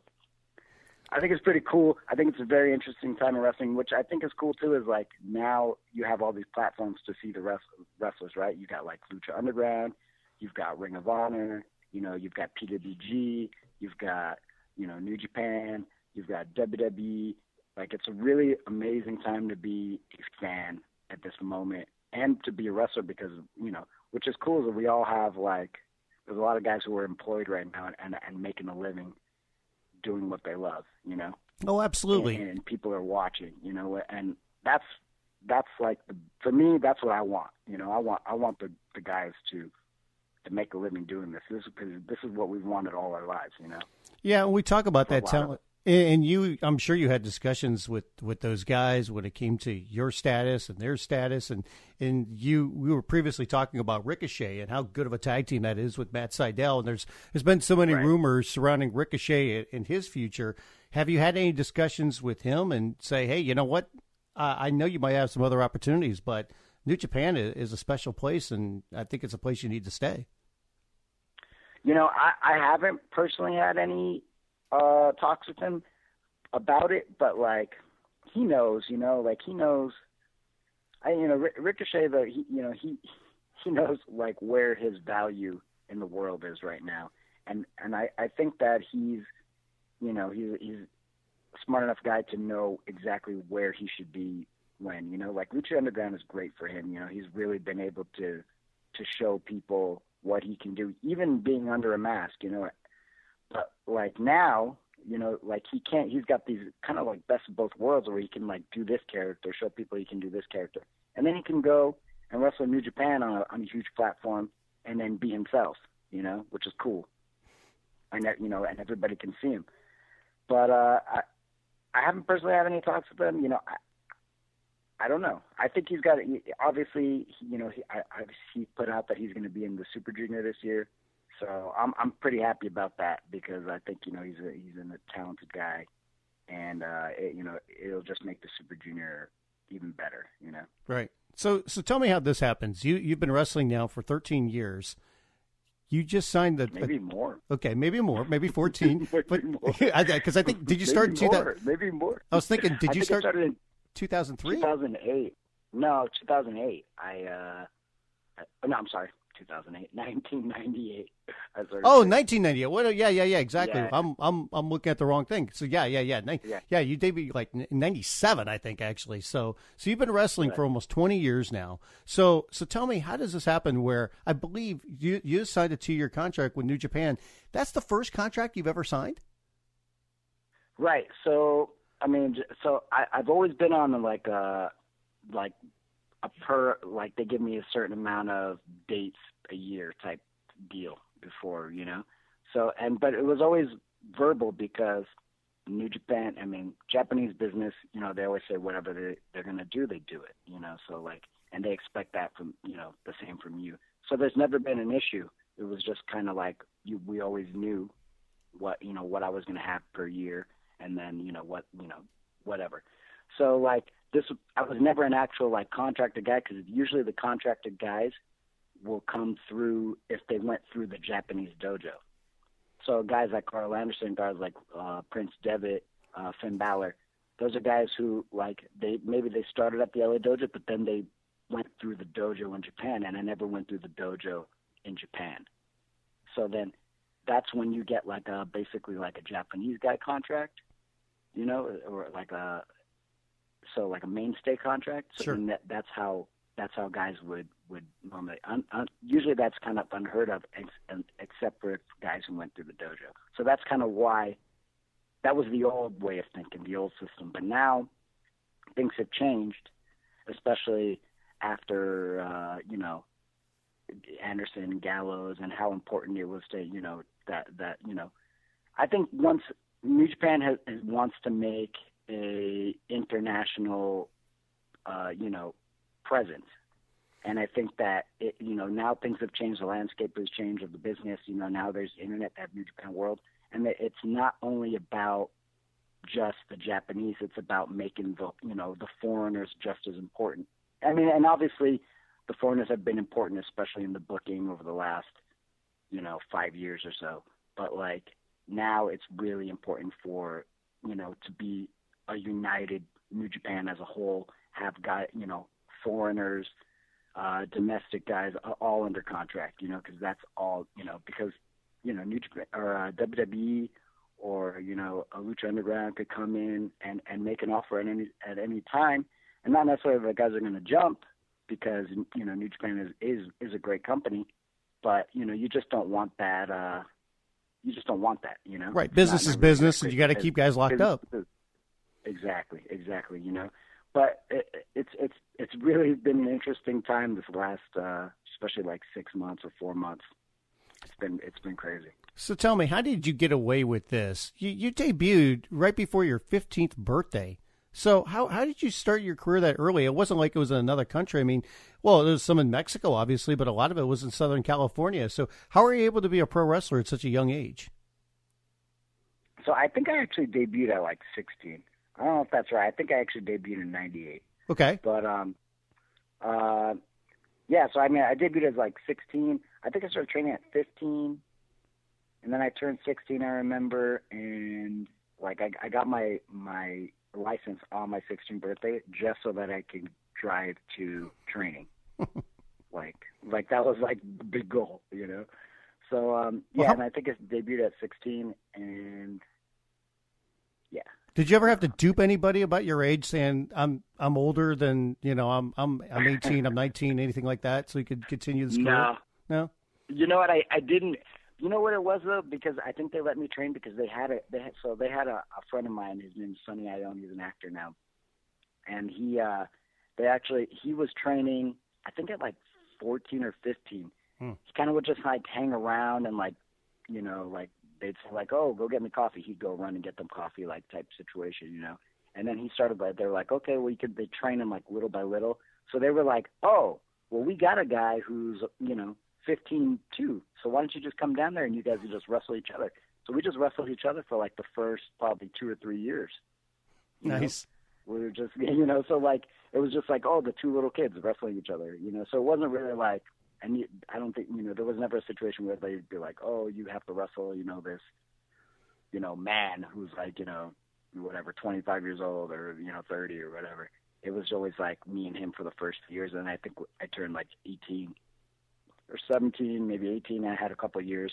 I think it's pretty cool. I think it's a very interesting time in wrestling, which I think is cool too, is like now you have all these platforms to see the rest- wrestlers, right? You got like Lucha Underground, you've got Ring of Honor, you know, you've got P W G, you've got, you know, New Japan, you've got W W E. Like it's a really amazing time to be a fan at this moment and to be a wrestler because, you know, which is cool is that we all have like, there's a lot of guys who are employed right now and, and, and making a living doing what they love, you know? Oh, absolutely. And, and people are watching, you know, and that's, that's like, the, for me, that's what I want. You know, I want, I want the, the guys to, to make a living doing this. This is, because this is what we've wanted all our lives, you know? Yeah. We talk about that talent. And you, I'm sure you had discussions with, with those guys when it came to your status and their status. And, and you, we were previously talking about Ricochet and how good of a tag team that is with Matt Sydal. And there's, there's been so many right. rumors surrounding Ricochet and his future. Have you had any discussions with him and say, hey, you know what? Uh, I know you might have some other opportunities, but New Japan is, is a special place. And I think it's a place you need to stay. You know, I, I haven't personally had any uh talks with him about it, but like he knows, you know, like he knows I you know R- Ricochet though he you know he he knows like where his value in the world is right now, and and I I think that he's you know he's he's a smart enough guy to know exactly where he should be when, you know, like Lucha Underground is great for him, you know, he's really been able to to show people what he can do even being under a mask, you know. But like now, you know, like he can't, he's got these kind of like best of both worlds where he can like do this character, show people he can do this character. And then he can go and wrestle in New Japan on a, on a huge platform and then be himself, you know, which is cool. And that, you know, and everybody can see him. But uh, I, I haven't personally had any talks with him. You know, I, I don't know. I think he's got, obviously, you know, he, I, I, he put out that he's going to be in the Super Junior this year. So I'm I'm pretty happy about that because I think, you know, he's a he's a talented guy, and uh, it, you know, it'll just make the Super Junior even better, you know. Right. So so tell me how this happens. You you've been wrestling now for thirteen years. You just signed the maybe uh, more. Okay, maybe more, maybe fourteen. maybe but more. Because I, I think did you start maybe in more, maybe more. I was thinking, did I you think start I started in two thousand three? two thousand eight. No, two thousand eight. I uh, I, no, I'm sorry. two thousand eight, nineteen ninety-eight. Oh, nineteen ninety-eight. What? Yeah, yeah, yeah. Exactly. Yeah. I'm, I'm, I'm looking at the wrong thing. So yeah, yeah, yeah. Yeah, yeah you debuted like ninety-seven, I think, actually. So, so you've been wrestling right. for almost twenty years now. So, so tell me, how does this happen? Where I believe you, you signed a two-year contract with New Japan. That's the first contract you've ever signed. Right. So I mean, so I, I've always been on like a like a per like they give me a certain amount of dates a year type deal before, you know. So and but it was always verbal because New Japan, I mean, Japanese business, you know, they always say whatever they, they're going to do, they do it, you know. So like, and they expect that from, you know, the same from you. So there's never been an issue. It was just kind of like you, we always knew what, you know, what I was going to have per year, and then, you know, what, you know, whatever. So like this, I was never an actual like contracted guy, because usually the contracted guys will come through if they went through the Japanese dojo. So guys like Carl Anderson, guys like uh, Prince Devitt, uh, Finn Balor, those are guys who like they maybe they started at the L A dojo, but then they went through the dojo in Japan, and I never went through the dojo in Japan. So then that's when you get like a basically like a Japanese guy contract, you know, or like a so like a mainstay contract. So Sure. then that, that's how that's how guys would would normally. Un, un, usually that's kind of unheard of, ex, except for guys who went through the dojo. So that's kind of why that was the old way of thinking, the old system. But now things have changed, especially after uh, you know Anderson, Gallows, and how important it was to you know that that you know. I think once New Japan has, has wants to make a international, uh, you know, presence. And I think that, it, you know, now things have changed. The landscape has changed of the business. You know, now there's internet, they have New Japan World. And it's not only about just the Japanese, it's about making the, you know, the foreigners just as important. I mean, and obviously the foreigners have been important, especially in the booking over the last, you know, five years or so. But like now it's really important for, you know, to be a united New Japan as a whole, have got, you know, foreigners, uh, domestic guys all under contract, you know, because that's all, you know, because, you know, New Japan or uh, W W E or, you know, a Lucha Underground could come in and, and make an offer at any at any time, and not necessarily the guys are going to jump because, you know, New Japan is, is, is a great company, but, you know, you just don't want that, uh, you just don't want that, you know. Right, business is business, and you got to keep guys locked up. Exactly, exactly, you know. But it, it's it's it's really been an interesting time this last, uh, especially like six months or four months. It's been it's been crazy. So tell me, how did you get away with this? You you debuted right before your fifteenth birthday. So how how did you start your career that early? It wasn't like it was in another country. I mean, well, there was some in Mexico, obviously, but a lot of it was in Southern California. So how are you able to be a pro wrestler at such a young age? So I think I actually debuted at like sixteen. I don't know if that's right. I think I actually debuted in ninety-eight. Okay. But, um, uh, yeah, so I mean, I debuted as like sixteen. I think I started training at fifteen. And then I turned sixteen, I remember. And, like, I, I got my my license on my sixteenth birthday just so that I could drive to training. like, like that was, like, the big goal, you know? So, um, yeah, well, and I think I debuted at sixteen. And, yeah. Did you ever have to dupe anybody about your age, saying I'm I'm older than you know I'm I'm I'm eighteen, I'm nineteen, anything like that, so you could continue this career? No, no. You know what? I, I didn't. You know what it was though, because I think they let me train because they had a they had, so they had a, a friend of mine. His name's Sonny Ione. He's an actor now, and he uh they actually he was training. I think at like fourteen or fifteen. Hmm. He kind of would just like hang around and like you know like. They'd say like, "Oh, go get me coffee." He'd go run and get them coffee, like type situation, you know. And then he started like, they were like, "Okay, well, you could." They train him like little by little. So they were like, "Oh, well, we got a guy who's you know fifteen too. So why don't you just come down there and you guys would just wrestle each other?" So we just wrestled each other for like the first probably two or three years. Nice. Know? We were just you know so like it was just like oh the two little kids wrestling each other, you know. So it wasn't really like. And you, I don't think, you know, there was never a situation where they'd be like, oh, you have to wrestle, you know, this, you know, man who's like, you know, whatever, twenty-five years old or, you know, thirty or whatever. It was always like me and him for the first years. And I think I turned like eighteen or seventeen, maybe eighteen. I had a couple of years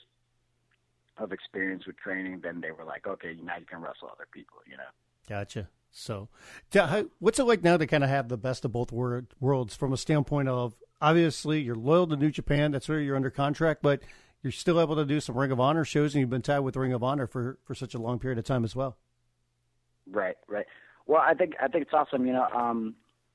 of experience with training. Then they were like, okay, now you can wrestle other people, you know. Gotcha. So what's it like now to kind of have the best of both worlds from a standpoint of, obviously, you're loyal to New Japan. That's where you're under contract, but you're still able to do some Ring of Honor shows, and you've been tied with Ring of Honor for, for such a long period of time as well. Right, right. Well, I think I think it's awesome. You know, um,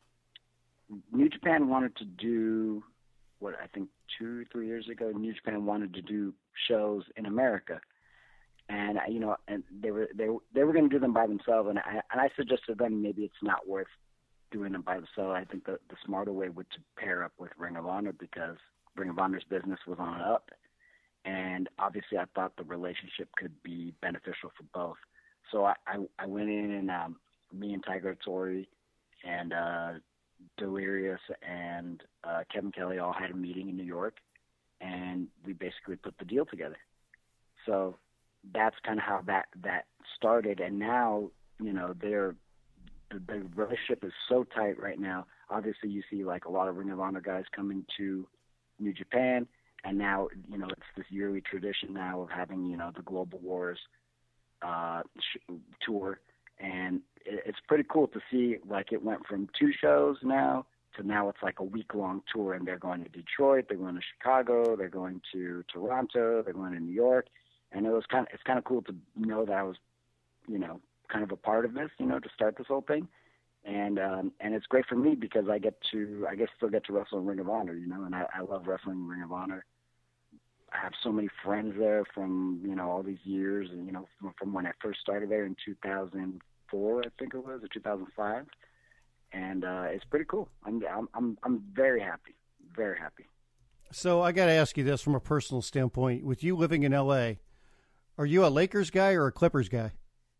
New Japan wanted to do what I think two, three years ago. New Japan wanted to do shows in America, and you know, and they were they they were going to do them by themselves. And I and I suggested to them maybe it's not worth doing them by themselves. I think the the smarter way would to pair up with Ring of Honor, because Ring of Honor's business was on up, and obviously I thought the relationship could be beneficial for both. So I I, I went in and um, me and Tiger Tori and uh, Delirious and uh, Kevin Kelly all had a meeting in New York, and we basically put the deal together. So that's kind of how that that started, and now you know they're the, the relationship is so tight right now. Obviously, you see like a lot of Ring of Honor guys coming to New Japan, and now you know it's this yearly tradition now of having you know the Global Wars uh, sh- tour. And it's pretty cool to see, like, it went from two shows now to now it's like a week-long tour, and they're going to Detroit, they're going to Chicago, they're going to Toronto, they're going to New York, and it was kind of, it's kind of cool to know that I was, you know, kind of a part of this, you know, to start this whole thing, and um, and it's great for me because I get to, I guess, still get to wrestle in Ring of Honor, you know, and I, I love wrestling in Ring of Honor. I have so many friends there from, you know, all these years, and, you know, from, from when I first started there in two thousand four, I think it was, or two thousand five. And uh, it's pretty cool. I'm, I'm, I'm, I'm very happy, very happy. So I got to ask you this from a personal standpoint. With you living in L A, are you a Lakers guy or a Clippers guy?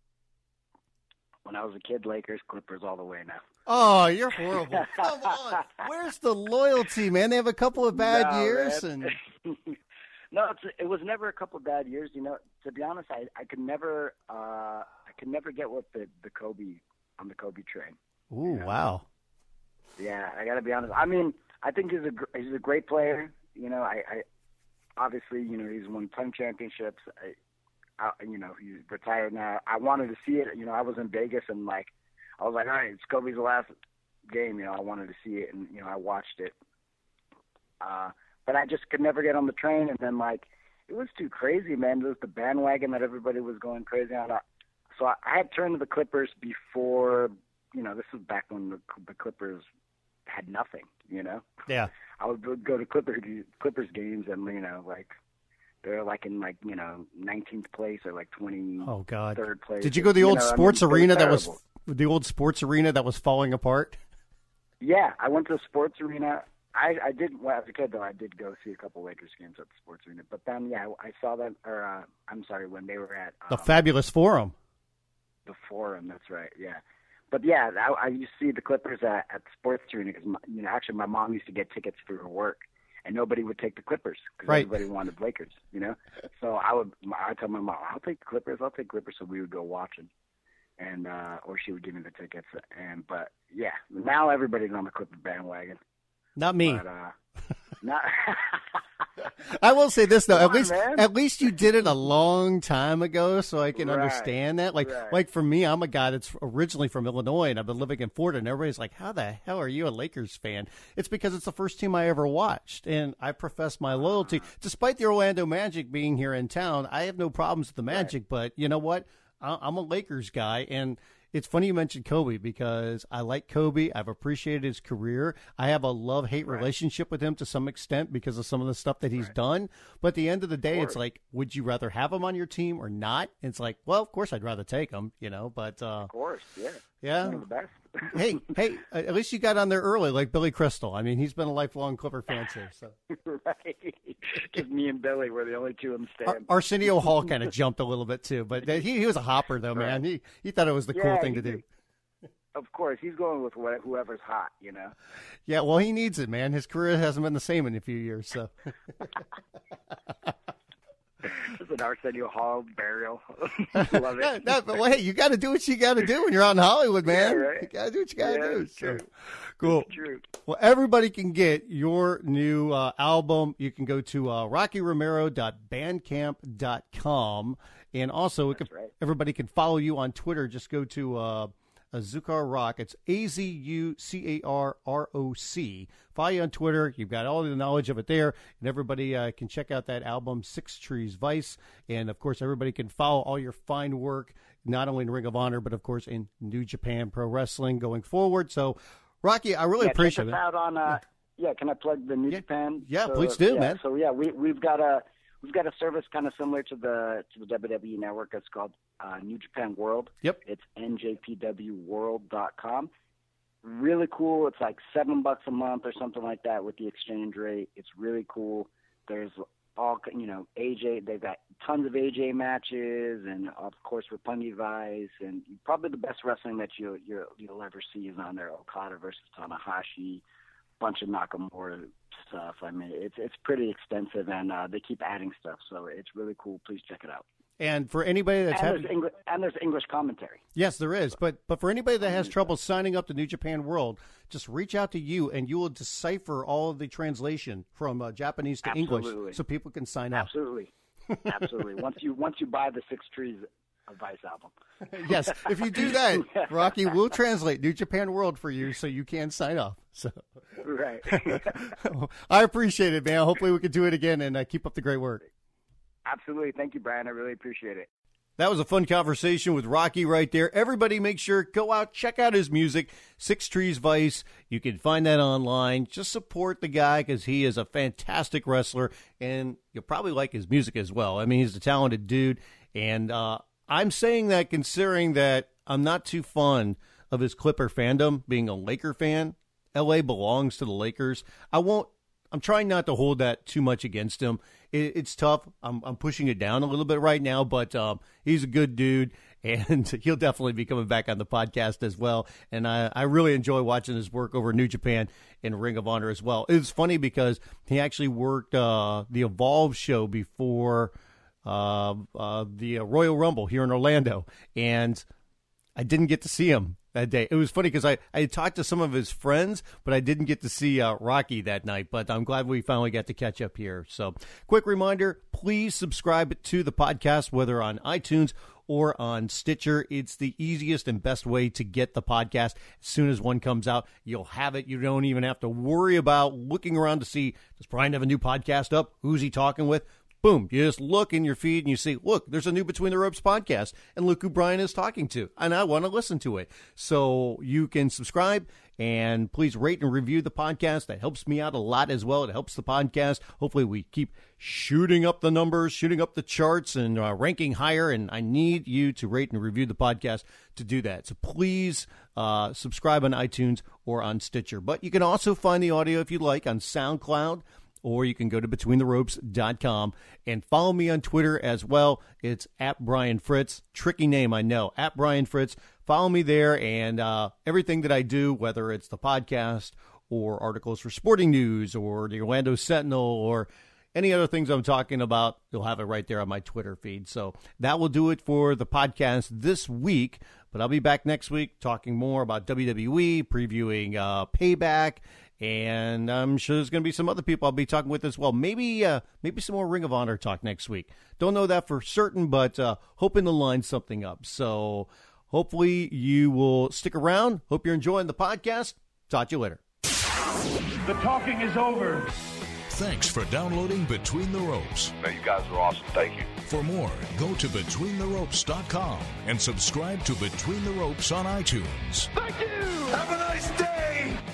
When I was a kid, Lakers, Clippers all the way now. Oh, you're horrible. Come on. Where's the loyalty, man? They have a couple of bad no, years. Man. and No, it's, it was never a couple of bad years. You know, to be honest, I, I could never uh, I could never get with the, the Kobe on the Kobe train. Ooh, you know? wow. Yeah, I got to be honest. I mean, I think he's a he's a great player. You know, I, I obviously you know he's won ten championships. I, I, you know, he's retired now. I wanted to see it. You know, I was in Vegas and like I was like, all right, it's Kobe's last game. You know, I wanted to see it, and you know, I watched it. Uh, But I just could never get on the train, and then, like, it was too crazy, man. It was the bandwagon that everybody was going crazy on. So I, I had turned to the Clippers before, you know, this was back when the, the Clippers had nothing, you know? Yeah. I would go to Clippers, Clippers games, and, you know, like, they're, like, in, like, you know, nineteenth place or, like, twenty-third oh, God. place. Did you go to the old you know, sports I mean, arena that terrible. was the old sports arena that was falling apart? Yeah, I went to the sports arena. I, I did, well, as a kid, though, I did go see a couple Lakers games at the sports arena. But then, yeah, I saw them, or uh, I'm sorry, when they were at... Um, the Fabulous Forum. The Forum, that's right, yeah. But, yeah, I, I used to see the Clippers at, at the sports arena because, you know, actually my mom used to get tickets for her work, and nobody would take the Clippers because right. everybody wanted Lakers, you know? So I would I tell my mom, I'll take the Clippers, I'll take Clippers, so we would go watching. And, uh, or she would give me the tickets. And, but, yeah, now everybody's on the Clipper bandwagon. Not me. But, uh, not I will say this though, Come at on, least man. at least you did it a long time ago, so I can Right, understand that. Like right. like for me, I'm a guy that's originally from Illinois, and I've been living in Florida, and everybody's like, "How the hell are you a Lakers fan?" It's because it's the first team I ever watched, and I profess my loyalty. Despite the Orlando Magic being here in town, I have no problems with the Magic, right. But you know what? I- I'm a Lakers guy, and it's funny you mentioned Kobe because I like Kobe. I've appreciated his career. I have a love-hate Right. relationship with him to some extent because of some of the stuff that he's Right. done. But at the end of the day, Of it's course. like, would you rather have him on your team or not? It's like, well, of course I'd rather take him, you know, but uh, Of course, yeah. yeah. One of the best. hey, hey, at least you got on there early like Billy Crystal. I mean, he's been a lifelong Clipper fan too. So. Right. Just me and Billy were the only two in the Ar- stand. Arsenio Hall kind of jumped a little bit too, but he, he was a hopper though, man. He, he thought it was the cool Yeah, thing he to do. did. Of course, he's going with wh- whoever's hot, you know. Yeah, well, he needs it, man. His career hasn't been the same in a few years, so. It's an Arsenio Hall burial. Love no, it. no, but well, hey, you got to do what you got to do when you're out in Hollywood, man. Yeah, right. You got to do what you got to Yeah, do. it's So. true. Cool. It's true. Well, everybody can get your new uh, album. You can go to uh, rocky romero dot bandcamp dot com. And also, it can, That's right. everybody can follow you on Twitter. Just go to uh, Azucar Rock. It's A Z U C A R R O C. Follow you on Twitter. You've got all the knowledge of it there. And everybody uh, can check out that album, Six Trees Vice. And, of course, everybody can follow all your fine work not only in Ring of Honor, but of course in New Japan Pro Wrestling going forward. So, Rocky, I really yeah, appreciate check it. us out on, uh, yeah, can I plug the New yeah. Japan? Yeah, so, please do, yeah, man. So, yeah, we, we've got a we've got a service kind of similar to the to the W W E Network. It's called uh, New Japan World. Yep. It's N J P W world dot com. Really cool. It's like seven bucks a month or something like that with the exchange rate. It's really cool. There's all, you know, A J, they've got tons of A J matches, and of course Roppongi Vice, and probably the best wrestling that you, you'll, you'll ever see is on there. Okada versus Tanahashi, bunch of Nakamura stuff. I mean, it's it's pretty extensive, and uh, they keep adding stuff, so it's really cool. Please check it out. And for anybody that's and having, there's, English, and there's English commentary. yes, there is. But but for anybody that has trouble signing up to New Japan World, just reach out to you, and you will decipher all of the translation from uh, Japanese to Absolutely. English, so people can sign up. Absolutely, absolutely. Once you once you buy the Six Trees of Vice album. Yes, if you do that, Rocky, we'll translate New Japan World for you, so you can sign up. So, right. I appreciate it, man. Hopefully, we can do it again and uh, keep up the great work. Absolutely. Thank you, Brian. I really appreciate it. That was a fun conversation with Rocky right there. Everybody make sure, go out, check out his music, Six Trees Vice. You can find that online. Just support the guy because he is a fantastic wrestler, and you'll probably like his music as well. I mean, he's a talented dude, and uh, I'm saying that considering that I'm not too fond of his Clipper fandom, being a Laker fan. L A belongs to the Lakers. I won't, I'm trying not to hold that too much against him. It, it's tough. I'm, I'm pushing it down a little bit right now, but um, he's a good dude, and he'll definitely be coming back on the podcast as well. And I, I really enjoy watching his work over in New Japan and Ring of Honor as well. It's funny because he actually worked uh, the Evolve show before uh, uh, the uh, Royal Rumble here in Orlando, and I didn't get to see him that day. It was funny because I, I talked to some of his friends, but I didn't get to see uh, Rocky that night. But I'm glad we finally got to catch up here. So quick reminder, please subscribe to the podcast, whether on iTunes or on Stitcher. It's the easiest and best way to get the podcast. As soon as one comes out, you'll have it. You don't even have to worry about looking around to see, does Brian have a new podcast up? Who's he talking with? Boom, you just look in your feed and you see, look, there's a new Between the Ropes podcast, and look who Brian is talking to, and I want to listen to it. So you can subscribe, and please rate and review the podcast. That helps me out a lot as well. It helps the podcast. Hopefully we keep shooting up the numbers, shooting up the charts, and uh, ranking higher, and I need you to rate and review the podcast to do that. So please uh, subscribe on iTunes or on Stitcher. But you can also find the audio, if you like, on SoundCloud, or you can go to between the ropes dot com and follow me on Twitter as well. It's at Brian Fritz. Tricky name, I know. At Brian Fritz. Follow me there, and uh, everything that I do, whether it's the podcast or articles for Sporting News or the Orlando Sentinel or any other things I'm talking about, you'll have it right there on my Twitter feed. So that will do it for the podcast this week. But I'll be back next week talking more about W W E, previewing uh, Payback, and I'm sure there's going to be some other people I'll be talking with as well. Maybe uh, maybe some more Ring of Honor talk next week. Don't know that for certain, but uh, hoping to line something up. So hopefully you will stick around. Hope you're enjoying the podcast. Talk to you later. The talking is over. Thanks for downloading Between the Ropes. No, you guys are awesome. Thank you. For more, go to between the ropes dot com and subscribe to Between the Ropes on iTunes. Thank you. Have a nice day.